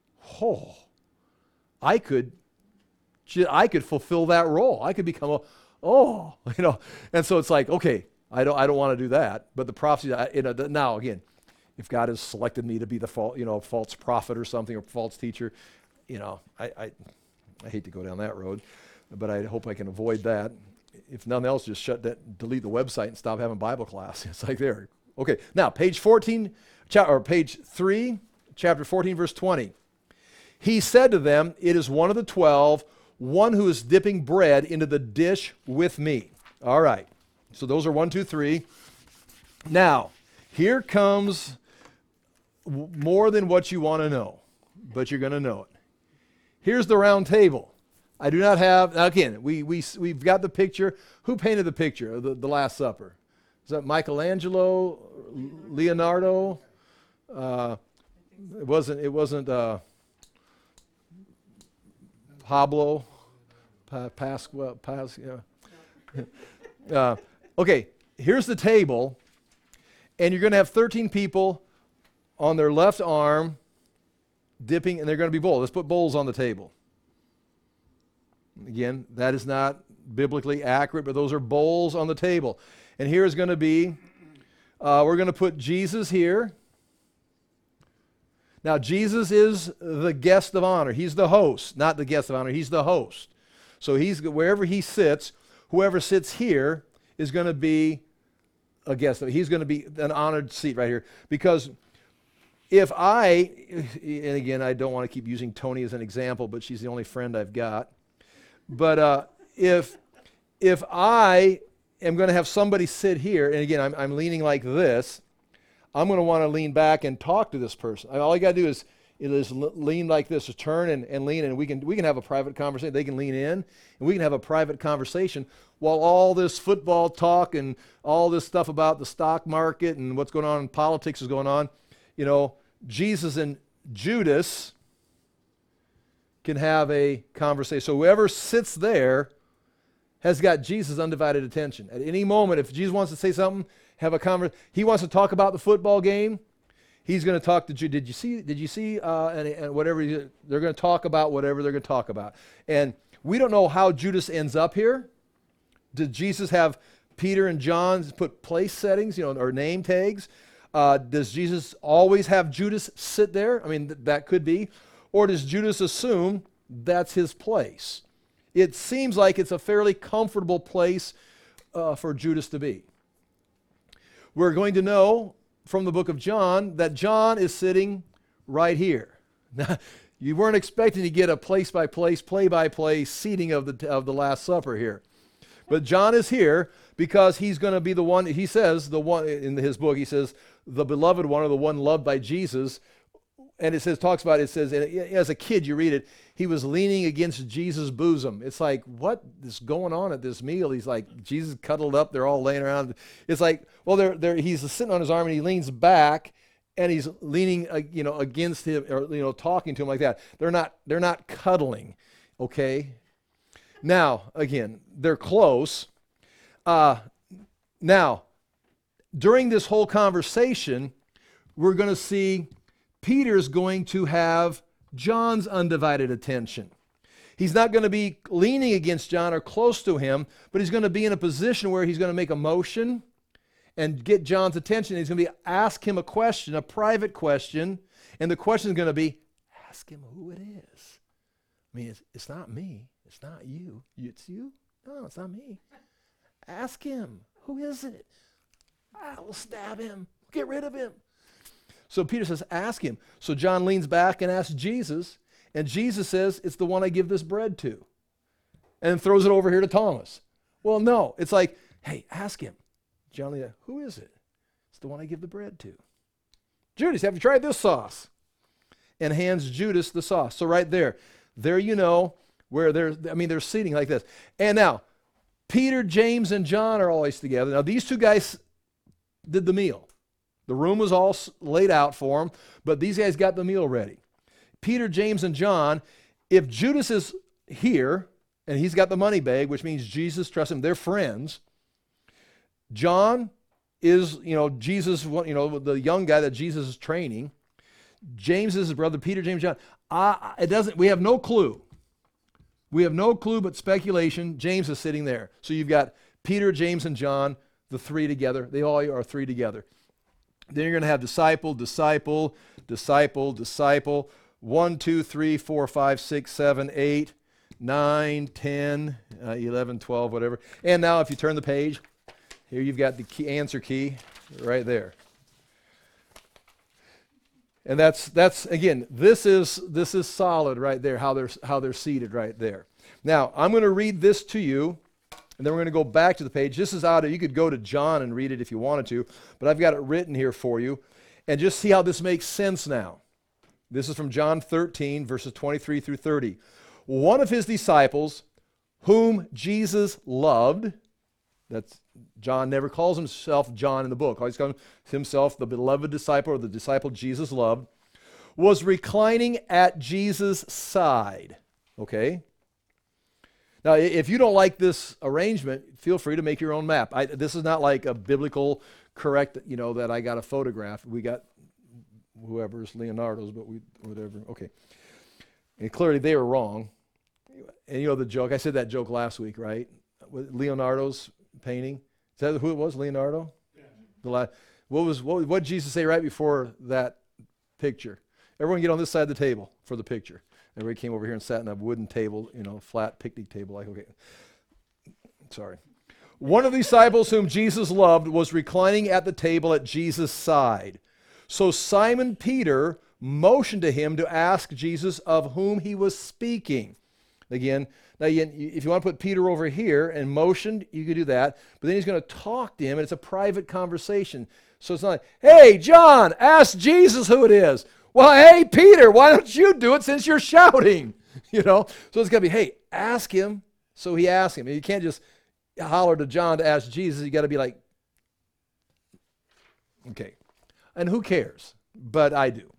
I could fulfill that role. I could become and so it's like, okay, I don't want to do that. But the prophecy, now again, if God has selected me to be the false prophet or something, or false teacher, I hate to go down that road, but I hope I can avoid that. If nothing else, just delete the website and stop having Bible class. It's like there. Okay, now page 14, or page 3, chapter 14, verse 20. He said to them, it is one of the 12, one who is dipping bread into the dish with me. All right. So those are 1, 2, 3. Now, here comes more than what you want to know, but you're going to know it. Here's the round table. I do not have, now again, we've got the picture. Who painted the picture of the Last Supper? Is that Michelangelo, Leonardo? It wasn't Pablo, okay, here's the table, and you're going to have 13 people on their left arm dipping, and they're going to be bowls. Let's put bowls on the table. Again, that is not biblically accurate, but those are bowls on the table. And here is going to be, we're going to put Jesus here. Now, Jesus is the guest of honor. He's the host, not the guest of honor. He's the host. So he's wherever he sits, whoever sits here is going to be a guest. He's going to be an honored seat right here. Because if I, and again, I don't want to keep using Tony as an example, but she's the only friend I've got. But if I am going to have somebody sit here, and again, I'm leaning like this, I'm going to want to lean back and talk to this person. All you got to do is lean like this, or turn and lean, and we can have a private conversation. They can lean in, and we can have a private conversation while all this football talk and all this stuff about the stock market and what's going on in politics is going on. You know, Jesus and Judas can have a conversation. So whoever sits there has got Jesus' undivided attention. At any moment, if Jesus wants to say something, have a conversation. He wants to talk about the football game. He's going to talk to Judas. Did you see? And whatever they're going to talk about, whatever they're going to talk about. And we don't know how Judas ends up here. Did Jesus have Peter and John put place settings, or name tags? Does Jesus always have Judas sit there? I mean, that could be. Or does Judas assume that's his place? It seems like it's a fairly comfortable place for Judas to be. We're going to know from the book of John that John is sitting right here. Now, you weren't expecting to get a place-by-place, play-by-play seating of the Last Supper here. But John is here because he's going to be the one, he says, the one in his book, he says, the beloved one, or the one loved by Jesus. And it says, as a kid, you read it, he was leaning against Jesus' bosom. It's like, what is going on at this meal? He's like, Jesus cuddled up, they're all laying around. It's like, well, he's sitting on his arm and he leans back and he's leaning, against him, or, talking to him like that. They're not cuddling, okay? Now, again, they're close. Now, during this whole conversation, we're going to see Peter's going to have John's undivided attention. He's not going to be leaning against John or close to him, but he's going to be in a position where he's going to make a motion and get John's attention. He's going to ask him a question, a private question, and the question is going to be, ask him who it is. I mean, it's not me. It's not you. It's you? No, it's not me. Ask him. Who is it? I will stab him. Get rid of him. So Peter says, ask him. So John leans back and asks Jesus, and Jesus says, it's the one I give this bread to, and throws it over here to Thomas. Well, no, it's like, hey, ask him. John leans, who is it? It's the one I give the bread to. Judas, have you tried this sauce? And hands Judas the sauce. So right there you know where they're sitting like this. And now, Peter, James, and John are always together. Now, these two guys did the meal. The room was all laid out for them, but these guys got the meal ready. Peter, James, and John, if Judas is here, and he's got the money bag, which means Jesus trusts him, they're friends. John is, Jesus, the young guy that Jesus is training. James is his brother, Peter, James, John. We have no clue. We have no clue but speculation. James is sitting there. So you've got Peter, James, and John, the three together. They all are three together. Then you're going to have disciple, disciple, disciple, disciple. 1, 2, 3, 4, 5, 6, 7, 8, 9, 10, 11, 12, whatever. And now if you turn the page, here you've got the answer key right there. And that's again, this is solid right there, how they're seated right there. Now, I'm going to read this to you, and then we're going to go back to the page. This is out of, you could go to John and read it if you wanted to, but I've got it written here for you. And just see how this makes sense now. This is from John 13, verses 23 through 30. One of his disciples, whom Jesus loved, that's John never calls himself John in the book. Always calls himself the beloved disciple, or the disciple Jesus loved, was reclining at Jesus' side. Okay? Now, if you don't like this arrangement, feel free to make your own map. This is not like a biblical correct, that I got a photograph. We got whoever's Leonardo's, but whatever. Okay. And clearly they were wrong. And the joke, I said that joke last week, right? Leonardo's painting. Is that who it was, Leonardo? Yeah. What did Jesus say right before that picture? Everyone get on this side of the table for the picture. Everybody came over here and sat on a wooden table, flat picnic table. Okay. Sorry. One of the disciples whom Jesus loved was reclining at the table at Jesus' side. So Simon Peter motioned to him to ask Jesus of whom he was speaking. Again, if you want to put Peter over here and motioned, you could do that. But then he's going to talk to him, and it's a private conversation. So it's not like, hey, John, ask Jesus who it is. Well, hey, Peter, why don't you do it since you're shouting? So it's going to be, hey, ask him. So he asked him. You can't just holler to John to ask Jesus. You got to be like, okay. And who cares? But I do.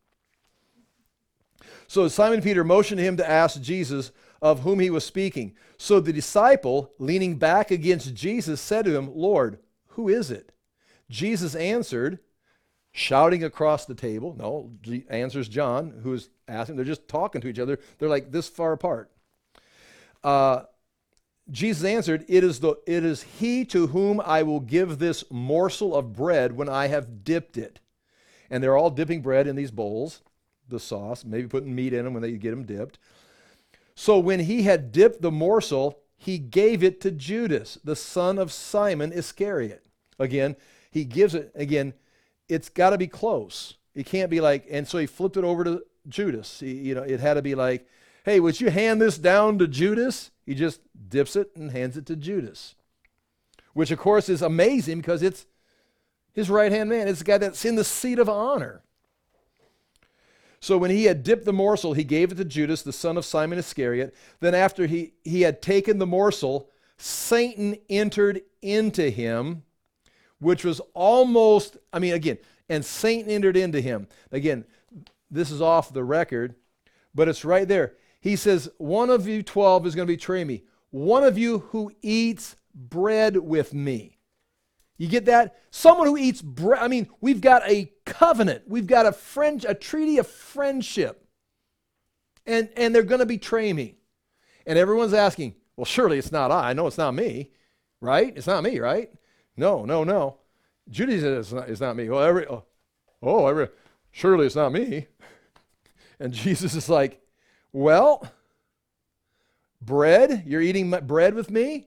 So Simon Peter motioned him to ask Jesus of whom he was speaking. So the disciple, leaning back against Jesus, said to him, Lord, who is it? Jesus answered, shouting across the table. No, answers John, who is asking. They're just talking to each other. They're like this far apart. Jesus answered, it is he to whom I will give this morsel of bread when I have dipped it. And they're all dipping bread in these bowls, the sauce, maybe putting meat in them when they get them dipped. So when he had dipped the morsel, he gave it to Judas, the son of Simon Iscariot. Again, he gives it, it's got to be close. It can't be like, and so he flipped it over to Judas. It had to be like, hey, would you hand this down to Judas? He just dips it and hands it to Judas, which of course is amazing because it's his right-hand man. It's the guy that's in the seat of honor. So when he had dipped the morsel, he gave it to Judas, the son of Simon Iscariot. Then after he had taken the morsel, Satan entered into him, which was almost, and Satan entered into him. Again, this is off the record, but it's right there. He says, one of you 12 is going to betray me. One of you who eats bread with me. You get that? Someone who eats bread. We've got a covenant. We've got a treaty of friendship. And they're going to betray me. And everyone's asking, well, surely it's not I. No, it's not me. Right? It's not me, right? No. Judas says it's not me. Surely it's not me. And Jesus is like, well, bread? You're eating bread with me?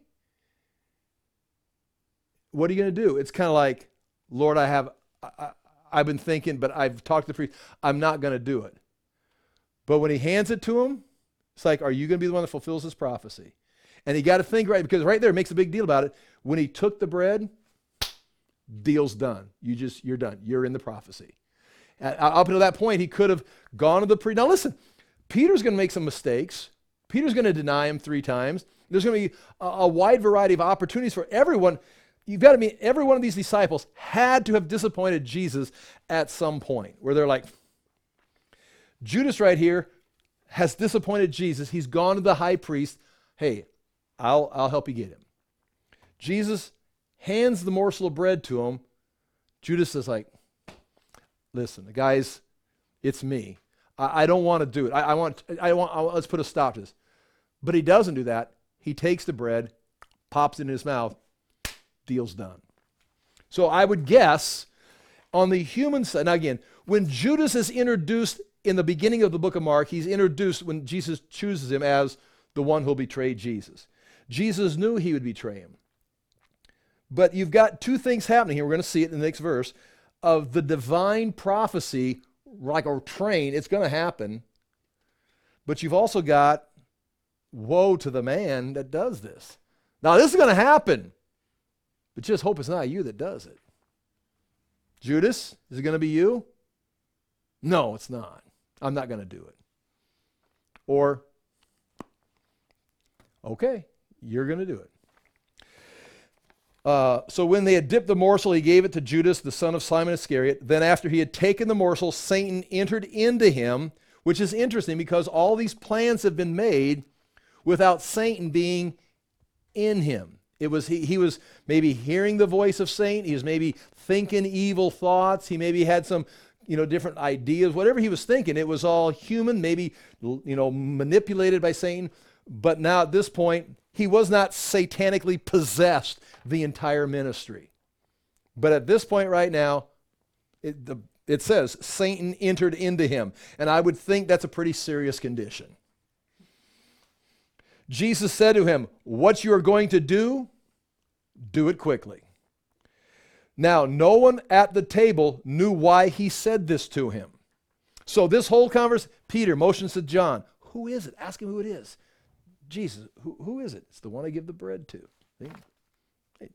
What are you going to do? It's kind of like, Lord, I've been thinking, but I've talked to the priest. I'm not going to do it. But when he hands it to him, it's like, are you going to be the one that fulfills this prophecy? And you got to think right, because right there it makes a big deal about it. When he took the bread, deal's done. You're done. You're in the prophecy. Up until that point, he could have gone to the priest. Now listen, Peter's going to make some mistakes. Peter's going to deny him 3 times. There's going to be a wide variety of opportunities for everyone. You've got to mean every one of these disciples had to have disappointed Jesus at some point where they're like, Judas right here has disappointed Jesus. He's gone to the high priest. Hey, I'll help you get him. Jesus hands the morsel of bread to him. Judas is like, listen, guys, it's me. I don't want to do it. Let's put a stop to this. But he doesn't do that. He takes the bread, pops it in his mouth, deal's done. So I would guess on the human side, now again, when Judas is introduced in the beginning of the book of Mark, he's introduced when Jesus chooses him as the one who'll betray Jesus. Jesus knew he would betray him. But you've got 2 things happening here. We're going to see it in the next verse of the divine prophecy, like a train. It's going to happen. But you've also got woe to the man that does this. Now, this is going to happen, but just hope it's not you that does it. Judas, is it going to be you? No, it's not. I'm not going to do it. Or, okay, you're going to do it. So when they had dipped the morsel, he gave it to Judas, the son of Simon Iscariot. Then after he had taken the morsel, Satan entered into him, which is interesting because all these plans have been made without Satan being in him. He was maybe hearing the voice of Satan. He was maybe thinking evil thoughts. He maybe had some, different ideas. Whatever he was thinking, it was all human, maybe, manipulated by Satan. But now at this point, he was not satanically possessed the entire ministry. But at this point right now, it says Satan entered into him. And I would think that's a pretty serious condition. Jesus said to him, what you are going to do, do it quickly. Now, no one at the table knew why he said this to him. So this whole conversation, Peter motions to John, who is it? Ask him who it is. Jesus, who is it? It's the one I give the bread to. See? Hey.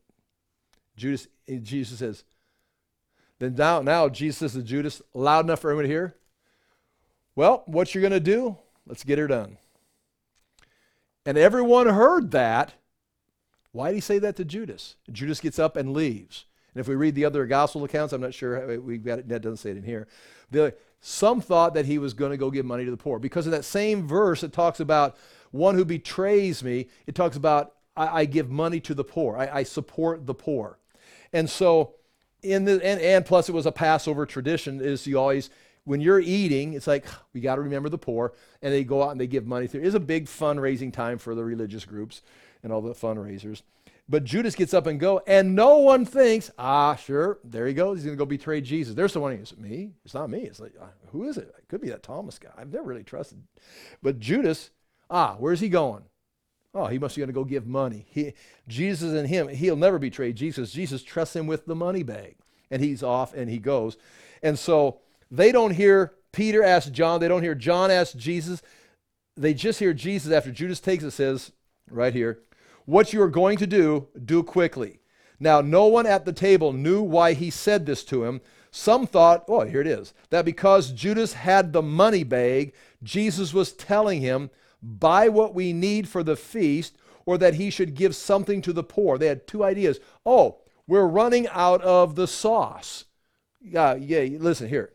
Jesus says, then now Jesus says to Judas, loud enough for everyone to hear, well, what you're going to do, let's get her done. And everyone heard that. Why did he say that to Judas? Judas gets up and leaves. And if we read the other gospel accounts, I'm not sure, that doesn't say it in here. Some thought that he was going to go give money to the poor. Because in that same verse, it talks about one who betrays me. It talks about I give money to the poor. I support the poor. And so, and plus it was a Passover tradition, is you always, when you're eating, it's like, we got to remember the poor. And they go out and they give money. It is a big fundraising time for the religious groups and all the fundraisers. But Judas gets up and go, and no one thinks, sure, there he goes. He's going to go betray Jesus. There's someone who's, me? It's not me. It's like, who is it? It could be that Thomas guy. I've never really trusted. But Judas, where's he going? He must be going to go give money. Jesus and him, he'll never betray Jesus. Jesus trusts him with the money bag. And he's off and he goes. And so they don't hear Peter ask John. They don't hear John ask Jesus. They just hear Jesus after Judas takes it, says, right here, what you are going to do, do quickly. Now, no one at the table knew why he said this to him. Some thought, here it is, that because Judas had the money bag, Jesus was telling him, buy what we need for the feast, or that he should give something to the poor. They had two ideas. We're running out of the sauce. Listen here.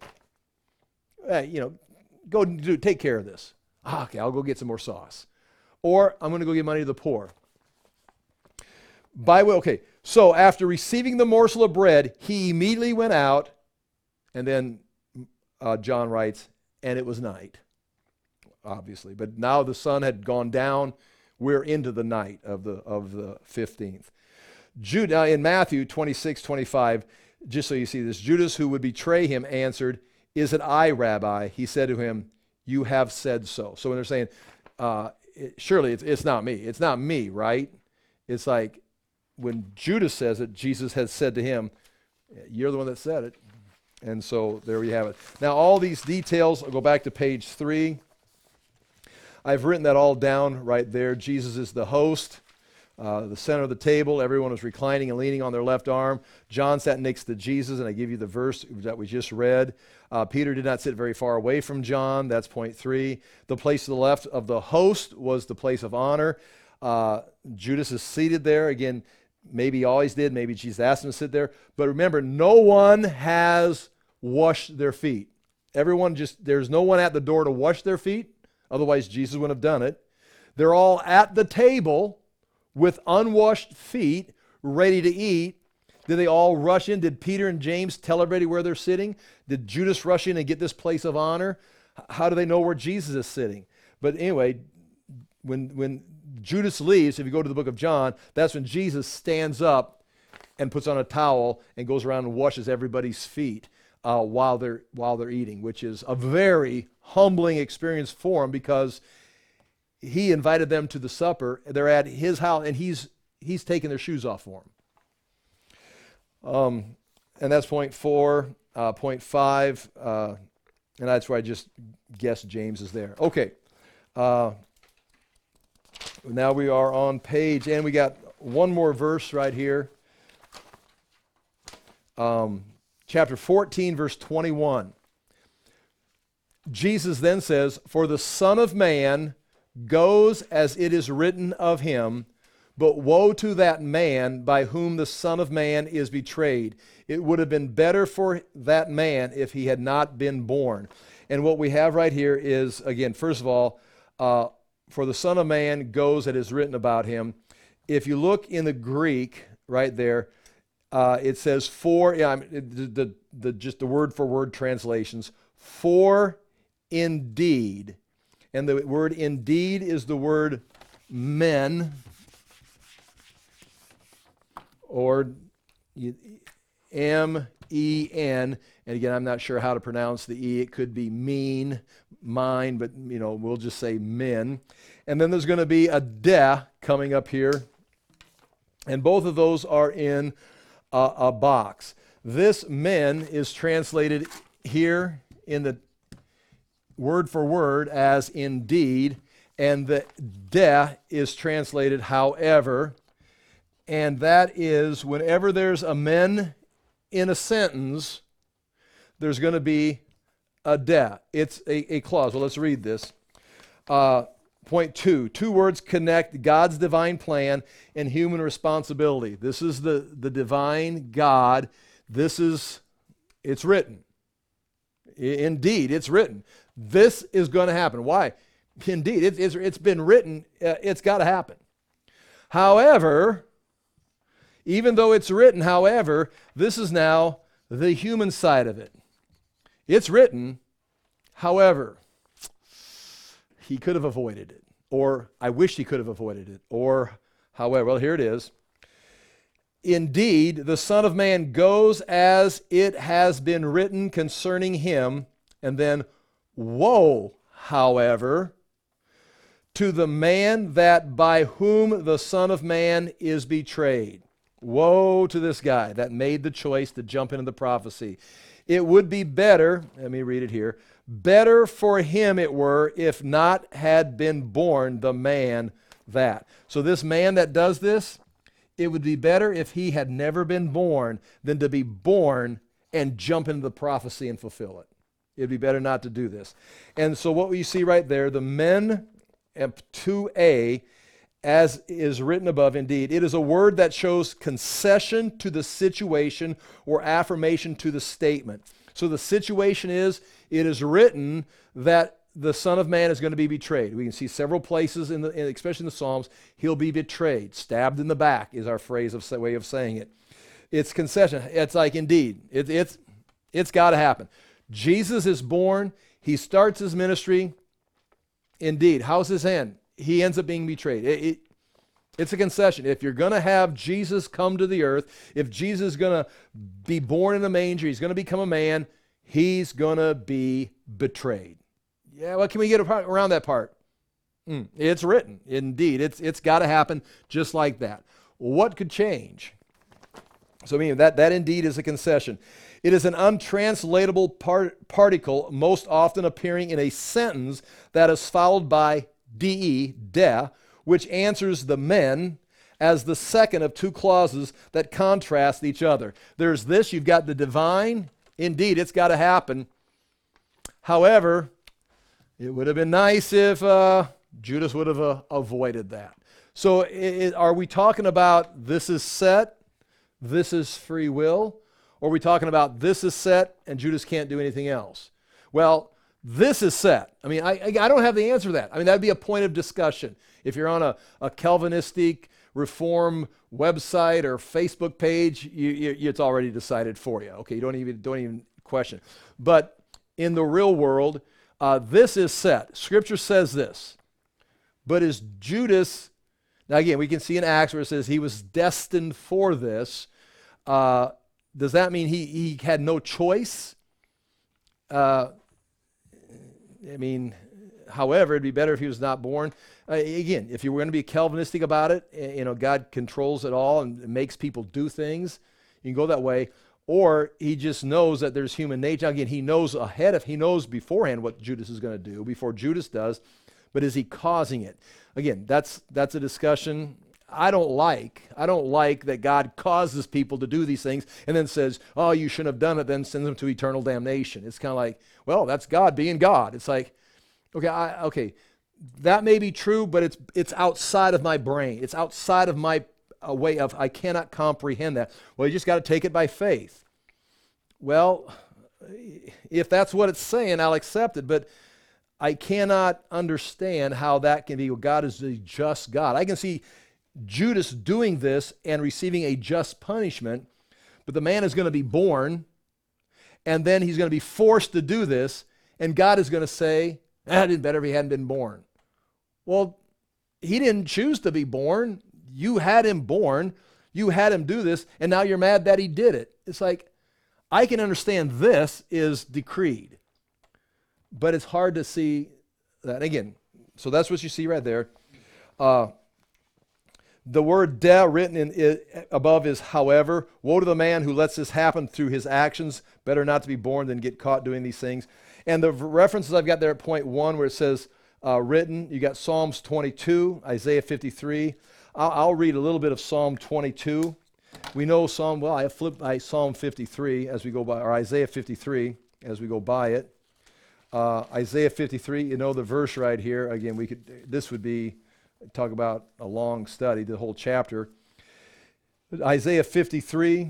Go take care of this. Okay, I'll go get some more sauce. Or I'm going to go give money to the poor. So after receiving the morsel of bread, he immediately went out, and then John writes, and it was night, obviously. But now the sun had gone down. We're into the night of the 15th. In Matthew 26:25, just so you see this, Judas, who would betray him, answered, is it I, Rabbi? He said to him, you have said so. So when they're saying, surely it's not me. It's not me, right? It's like, when Judas says it, Jesus has said to him, you're the one that said it. And so there we have it. Now all these details, I'll go back to page 3. I've written that all down right there. Jesus is the host, the center of the table. Everyone was reclining and leaning on their left arm. John sat next to Jesus, and I give you the verse that we just read. Peter did not sit very far away from John. That's point 3. The place to the left of the host was the place of honor. Judas is seated there. Again, maybe he always did. Maybe Jesus asked him to sit there. But remember, no one has washed their feet. There's no one at the door to wash their feet. Otherwise, Jesus wouldn't have done it. They're all at the table with unwashed feet, ready to eat. Did they all rush in? Did Peter and James tell everybody where they're sitting? Did Judas rush in and get this place of honor? How do they know where Jesus is sitting? But anyway, when Judas leaves, if you go to the book of John, that's when Jesus stands up and puts on a towel and goes around and washes everybody's feet while they're eating, which is a very humbling experience for him because he invited them to the supper. They're at his house, and he's taking their shoes off for them. And that's point 4. Point 5, and that's where I just guessed James is there. Okay. Now we are on page, and we got one more verse right here. Chapter 14, verse 21. Jesus then says, "For the Son of Man goes as it is written of him, but woe to that man by whom the Son of Man is betrayed. It would have been better for that man if he had not been born." And what we have right here is, again, first of all, for the Son of Man goes as it is written about him. If you look in the Greek right there, it says for, just the word for word translations, for indeed. And the word indeed is the word men, or M-E-N. And again, I'm not sure how to pronounce the E. It could be mean, mine, but we'll just say men. And then there's going to be a de coming up here. And both of those are in a box. This men is translated here in the word for word as indeed, and the de is translated however, and that is whenever there's a men in a sentence, there's going to be a de. It's a clause. Well, let's read this. Point 2, two words connect God's divine plan and human responsibility. This is the divine God. It's written. Indeed, it's written. This is going to happen. Why? Indeed, it's been written. It's got to happen. However, even though it's written, however, this is now the human side of it. It's written, however, he could have avoided it, or I wish he could have avoided it, or however. Well, here it is. Indeed, the Son of Man goes as it has been written concerning him, and then woe, however, to the man that by whom the Son of Man is betrayed. Woe to this guy that made the choice to jump into the prophecy. It would be better, let me read it here, better for him it were if not had been born the man that. So this man that does this, it would be better if he had never been born than to be born and jump into the prophecy and fulfill it. It'd be better not to do this. And so what we see right there, the men, 2a, as is written above, indeed, it is a word that shows concession to the situation or affirmation to the statement. So the situation is, it is written that the Son of Man is going to be betrayed. We can see several places, especially in the Psalms, he'll be betrayed. Stabbed in the back is our way of saying it. It's concession. It's like, indeed, it's got to happen. Jesus is born. He starts his ministry. Indeed, how's his end? He ends up being betrayed. It's a concession. If you're going to have Jesus come to the earth, if Jesus is going to be born in a manger, he's going to become a man, he's going to be betrayed. Yeah, well, can we get around that part? It's written. Indeed, it's got to happen just like that. What could change? So, I mean, that indeed is a concession. It is an untranslatable particle, most often appearing in a sentence that is followed by de, which answers the men as the second of two clauses that contrast each other. There's this, you've got the divine. Indeed, it's got to happen. However, it would have been nice if Judas would have avoided that. So are we talking about this is set, this is free will? Or are we talking about this is set and Judas can't do anything else? Well, this is set. I mean, I don't have the answer to that. I mean, that'd be a point of discussion. If you're on a Calvinistic Reform website or Facebook page, it's already decided for you. Okay, you don't even question. But in the real world, this is set. Scripture says this. But is Judas, now again, we can see in Acts where it says he was destined for this. Does that mean he had no choice? I mean, however, it'd be better if he was not born. Again, if you were going to be Calvinistic about it, God controls it all and makes people do things. You can go that way. Or he just knows that there's human nature. Again, he knows beforehand what Judas is going to do before Judas does. but is he causing it? Again, that's a discussion I don't like. I don't like that God causes people to do these things and then says, oh, you shouldn't have done it, then sends them to eternal damnation. It's kind of like, well, that's God being God. It's like, okay, that may be true, but it's outside of my brain. It's outside of my way of, I cannot comprehend that. Well, you just got to take it by faith. Well, if that's what it's saying, I'll accept it, but I cannot understand how that can be. Well, God is a just God. I can see Judas doing this and receiving a just punishment, but the man is going to be born, and then he's going to be forced to do this, and God is going to say, it'd been better if he hadn't been born. Well, he didn't choose to be born. You had him born. You had him do this, and now you're mad that he did it. It's like, I can understand this is decreed, but it's hard to see that. Again, so that's what you see right there. The word "de" written above is however. Woe to the man who lets this happen through his actions. Better not to be born than get caught doing these things. And the references I've got there at point 1 where it says written, you got Psalms 22, Isaiah 53. I'll read a little bit of Psalm 22. We know I flipped by Psalm 53 as we go by, or Isaiah 53 as we go by it. Isaiah 53, you know the verse right here. Again, this would be, talk about a long study, the whole chapter. Isaiah 53,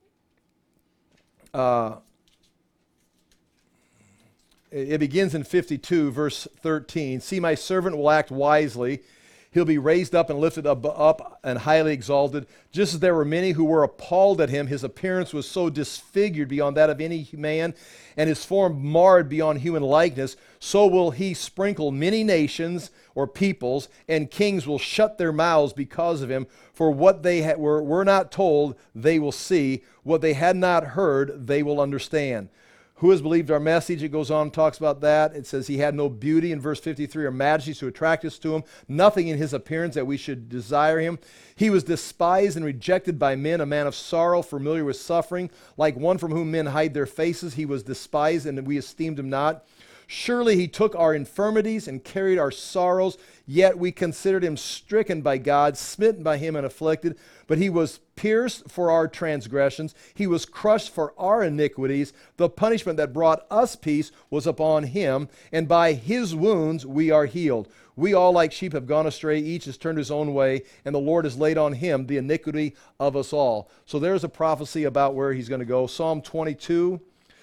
it begins in 52, verse 13. See, my servant will act wisely. He'll be raised up and lifted up and highly exalted. Just as there were many who were appalled at him, his appearance was so disfigured beyond that of any man, and his form marred beyond human likeness, so will he sprinkle many nations or peoples, and kings will shut their mouths because of him. For what they were not told, they will see. What they had not heard, they will understand. Who has believed our message? It goes on and talks about that. It says he had no beauty in verse 53 or majesty to attract us to him, nothing in his appearance that we should desire him. He was despised and rejected by men, a man of sorrow, familiar with suffering. Like one from whom men hide their faces, he was despised and we esteemed him not. Surely he took our infirmities and carried our sorrows, yet we considered him stricken by God, smitten by him and afflicted. But he was pierced for our transgressions. He was crushed for our iniquities. The punishment that brought us peace was upon him, and by his wounds we are healed. We all like sheep have gone astray. Each has turned his own way, and the Lord has laid on him the iniquity of us all. So there's a prophecy about where he's going to go. Psalm 22,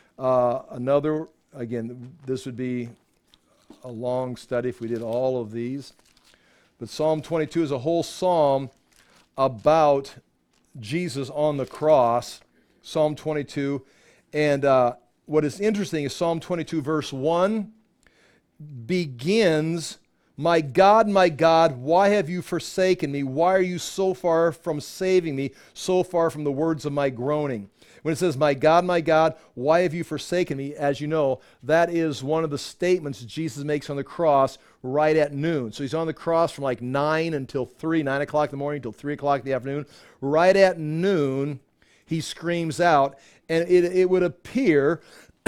again, this would be a long study if we did all of these. But Psalm 22 is a whole psalm about Jesus on the cross. Psalm 22. And what is interesting is Psalm 22 verse 1 begins, my God, why have you forsaken me? Why are you so far from saving me, so far from the words of my groaning? When it says, my God, why have you forsaken me? As you know, that is one of the statements Jesus makes on the cross right at noon. So he's on the cross from like 9 o'clock in the morning until 3 o'clock in the afternoon. Right at noon, he screams out, and it would appear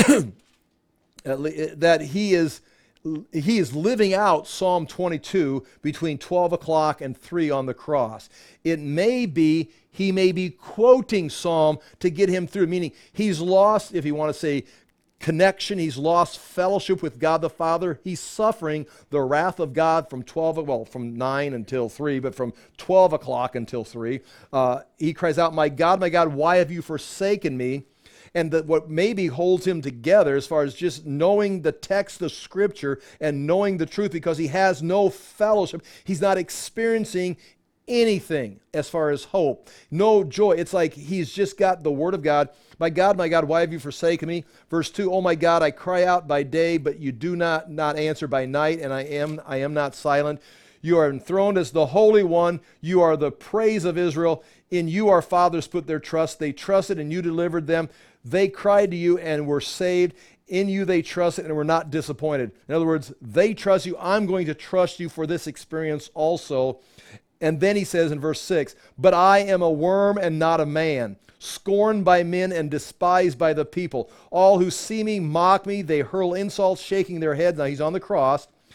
that he is living out Psalm 22 between 12 o'clock and 3 on the cross. It may be, he may be quoting Psalm to get him through, meaning he's lost, if you want to say connection, he's lost fellowship with God the Father. He's suffering the wrath of God from from 9 until 3, but from 12 o'clock until 3. He cries out, my God, why have you forsaken me? And what maybe holds him together as far as just knowing the text of Scripture and knowing the truth, because he has no fellowship. He's not experiencing anything as far as hope, no joy. It's like he's just got the Word of God. My God, why have you forsaken me? Verse 2, oh my God, I cry out by day, but you do not answer by night, and I am not silent. You are enthroned as the Holy One. You are the praise of Israel. In you our fathers put their trust. They trusted and you delivered them. They cried to you and were saved. In you they trusted and were not disappointed. In other words, they trust you. I'm going to trust you for this experience also. And then he says in verse 6, but I am a worm and not a man, scorned by men and despised by the people. All who see me mock me. They hurl insults, shaking their heads. Now he's on the cross.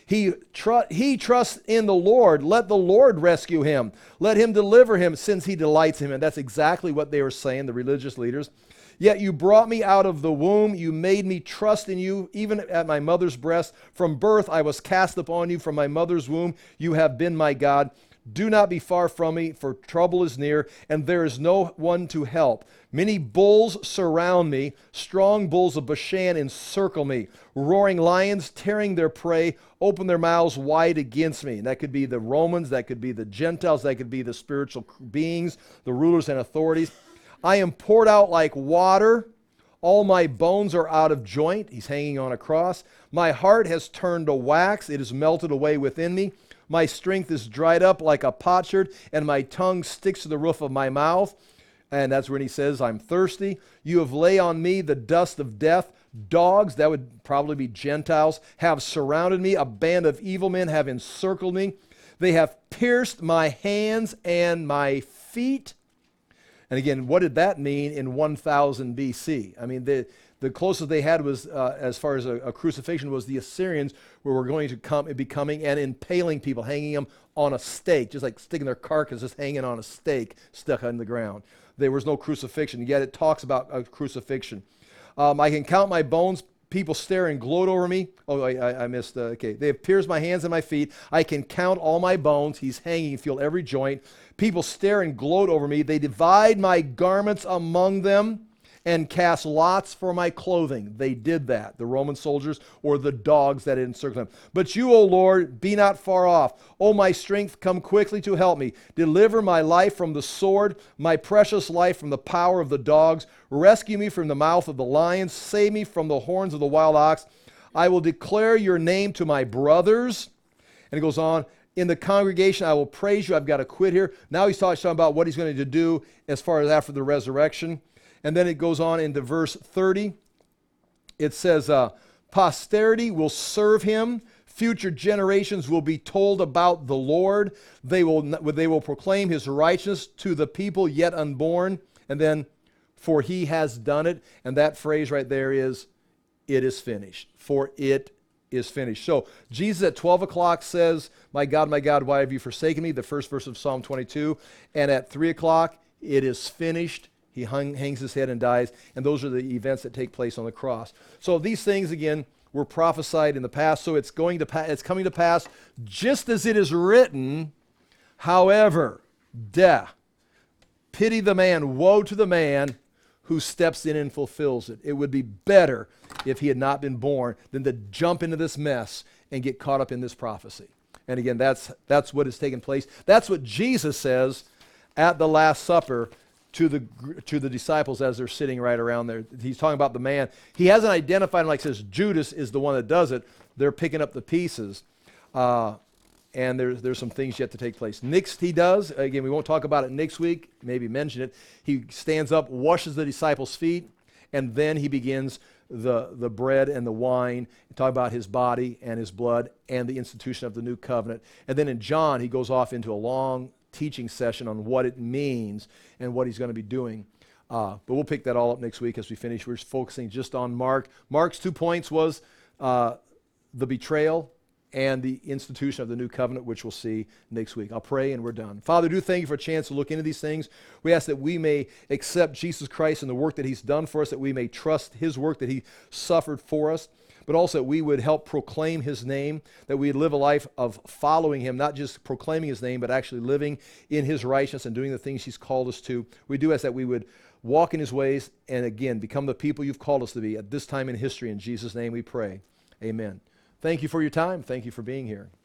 He trusts in the Lord. Let the Lord rescue him. Let him deliver him, since he delights in him. And that's exactly what they were saying, the religious leaders. Yet you brought me out of the womb. You made me trust in you, even at my mother's breast. From birth I was cast upon you. From my mother's womb you have been my God. Do not be far from me, for trouble is near, and there is no one to help. Many bulls surround me. Strong bulls of Bashan encircle me. Roaring lions, tearing their prey, open their mouths wide against me. And that could be the Romans, that could be the Gentiles, that could be the spiritual beings, the rulers and authorities. I am poured out like water. All my bones are out of joint. He's hanging on a cross. My heart has turned to wax. It is melted away within me. My strength is dried up like a potsherd, and my tongue sticks to the roof of my mouth. And that's when he says, I'm thirsty. You have laid on me the dust of death. Dogs, that would probably be Gentiles, have surrounded me. A band of evil men have encircled me. They have pierced my hands and my feet. And again, what did that mean in 1000 BC? I mean, the closest they had was, as far as a crucifixion, was the Assyrians, where were going to be coming and impaling people, hanging them on a stake, just like sticking their carcasses hanging on a stake stuck in the ground. There was no crucifixion, yet it talks about a crucifixion. I can count my bones. People stare and gloat over me. Oh, I missed. Okay. They have pierced my hands and my feet. I can count all my bones. He's hanging, feel every joint. People stare and gloat over me. They divide my garments among them and cast lots for my clothing. They did that, the Roman soldiers or the dogs that had encircled them. But you, O Lord, be not far off. O my strength, come quickly to help me. Deliver my life from the sword, my precious life from the power of the dogs. Rescue me from the mouth of the lions. Save me from the horns of the wild ox. I will declare your name to my brothers. And it goes on, in the congregation I will praise you. I've got to quit here. Now he's talking about what he's going to do as far as after the resurrection. And then it goes on into verse 30. It says, posterity will serve him. Future generations will be told about the Lord. They will proclaim his righteousness to the people yet unborn. And then, for he has done it. And that phrase right there is, it is finished. For it is finished. So Jesus at 12 o'clock says, my God, why have you forsaken me? The first verse of Psalm 22. And at 3 o'clock, it is finished. He hangs his head and dies, and those are the events that take place on the cross. So these things, again, were prophesied in the past, so it's coming to pass just as it is written. However, pity the man, woe to the man who steps in and fulfills it. It would be better if he had not been born than to jump into this mess and get caught up in this prophecy. And again, that's what has taken place. That's what Jesus says at the Last Supper to the disciples as they're sitting right around there. He's talking about the man. He hasn't identified him, like says Judas is the one that does it. They're picking up the pieces. And there's some things yet to take place. Next he does, again, we won't talk about it next week, maybe mention it. He stands up, washes the disciples' feet, and then he begins the bread and the wine, talk about his body and his blood and the institution of the new covenant. And then in John, he goes off into a long teaching session on what it means and what he's going to be doing. But we'll pick that all up next week as we finish. We're focusing just on Mark. Mark's 2 points was the betrayal and the institution of the new covenant, which we'll see next week. I'll pray and we're done. Father, do thank you for a chance to look into these things. We ask that we may accept Jesus Christ and the work that he's done for us, that we may trust his work that he suffered for us, but also that we would help proclaim his name, that we live a life of following him, not just proclaiming his name, but actually living in his righteousness and doing the things he's called us to. We do ask that we would walk in his ways and, again, become the people you've called us to be at this time in history. In Jesus' name we pray. Amen. Thank you for your time. Thank you for being here.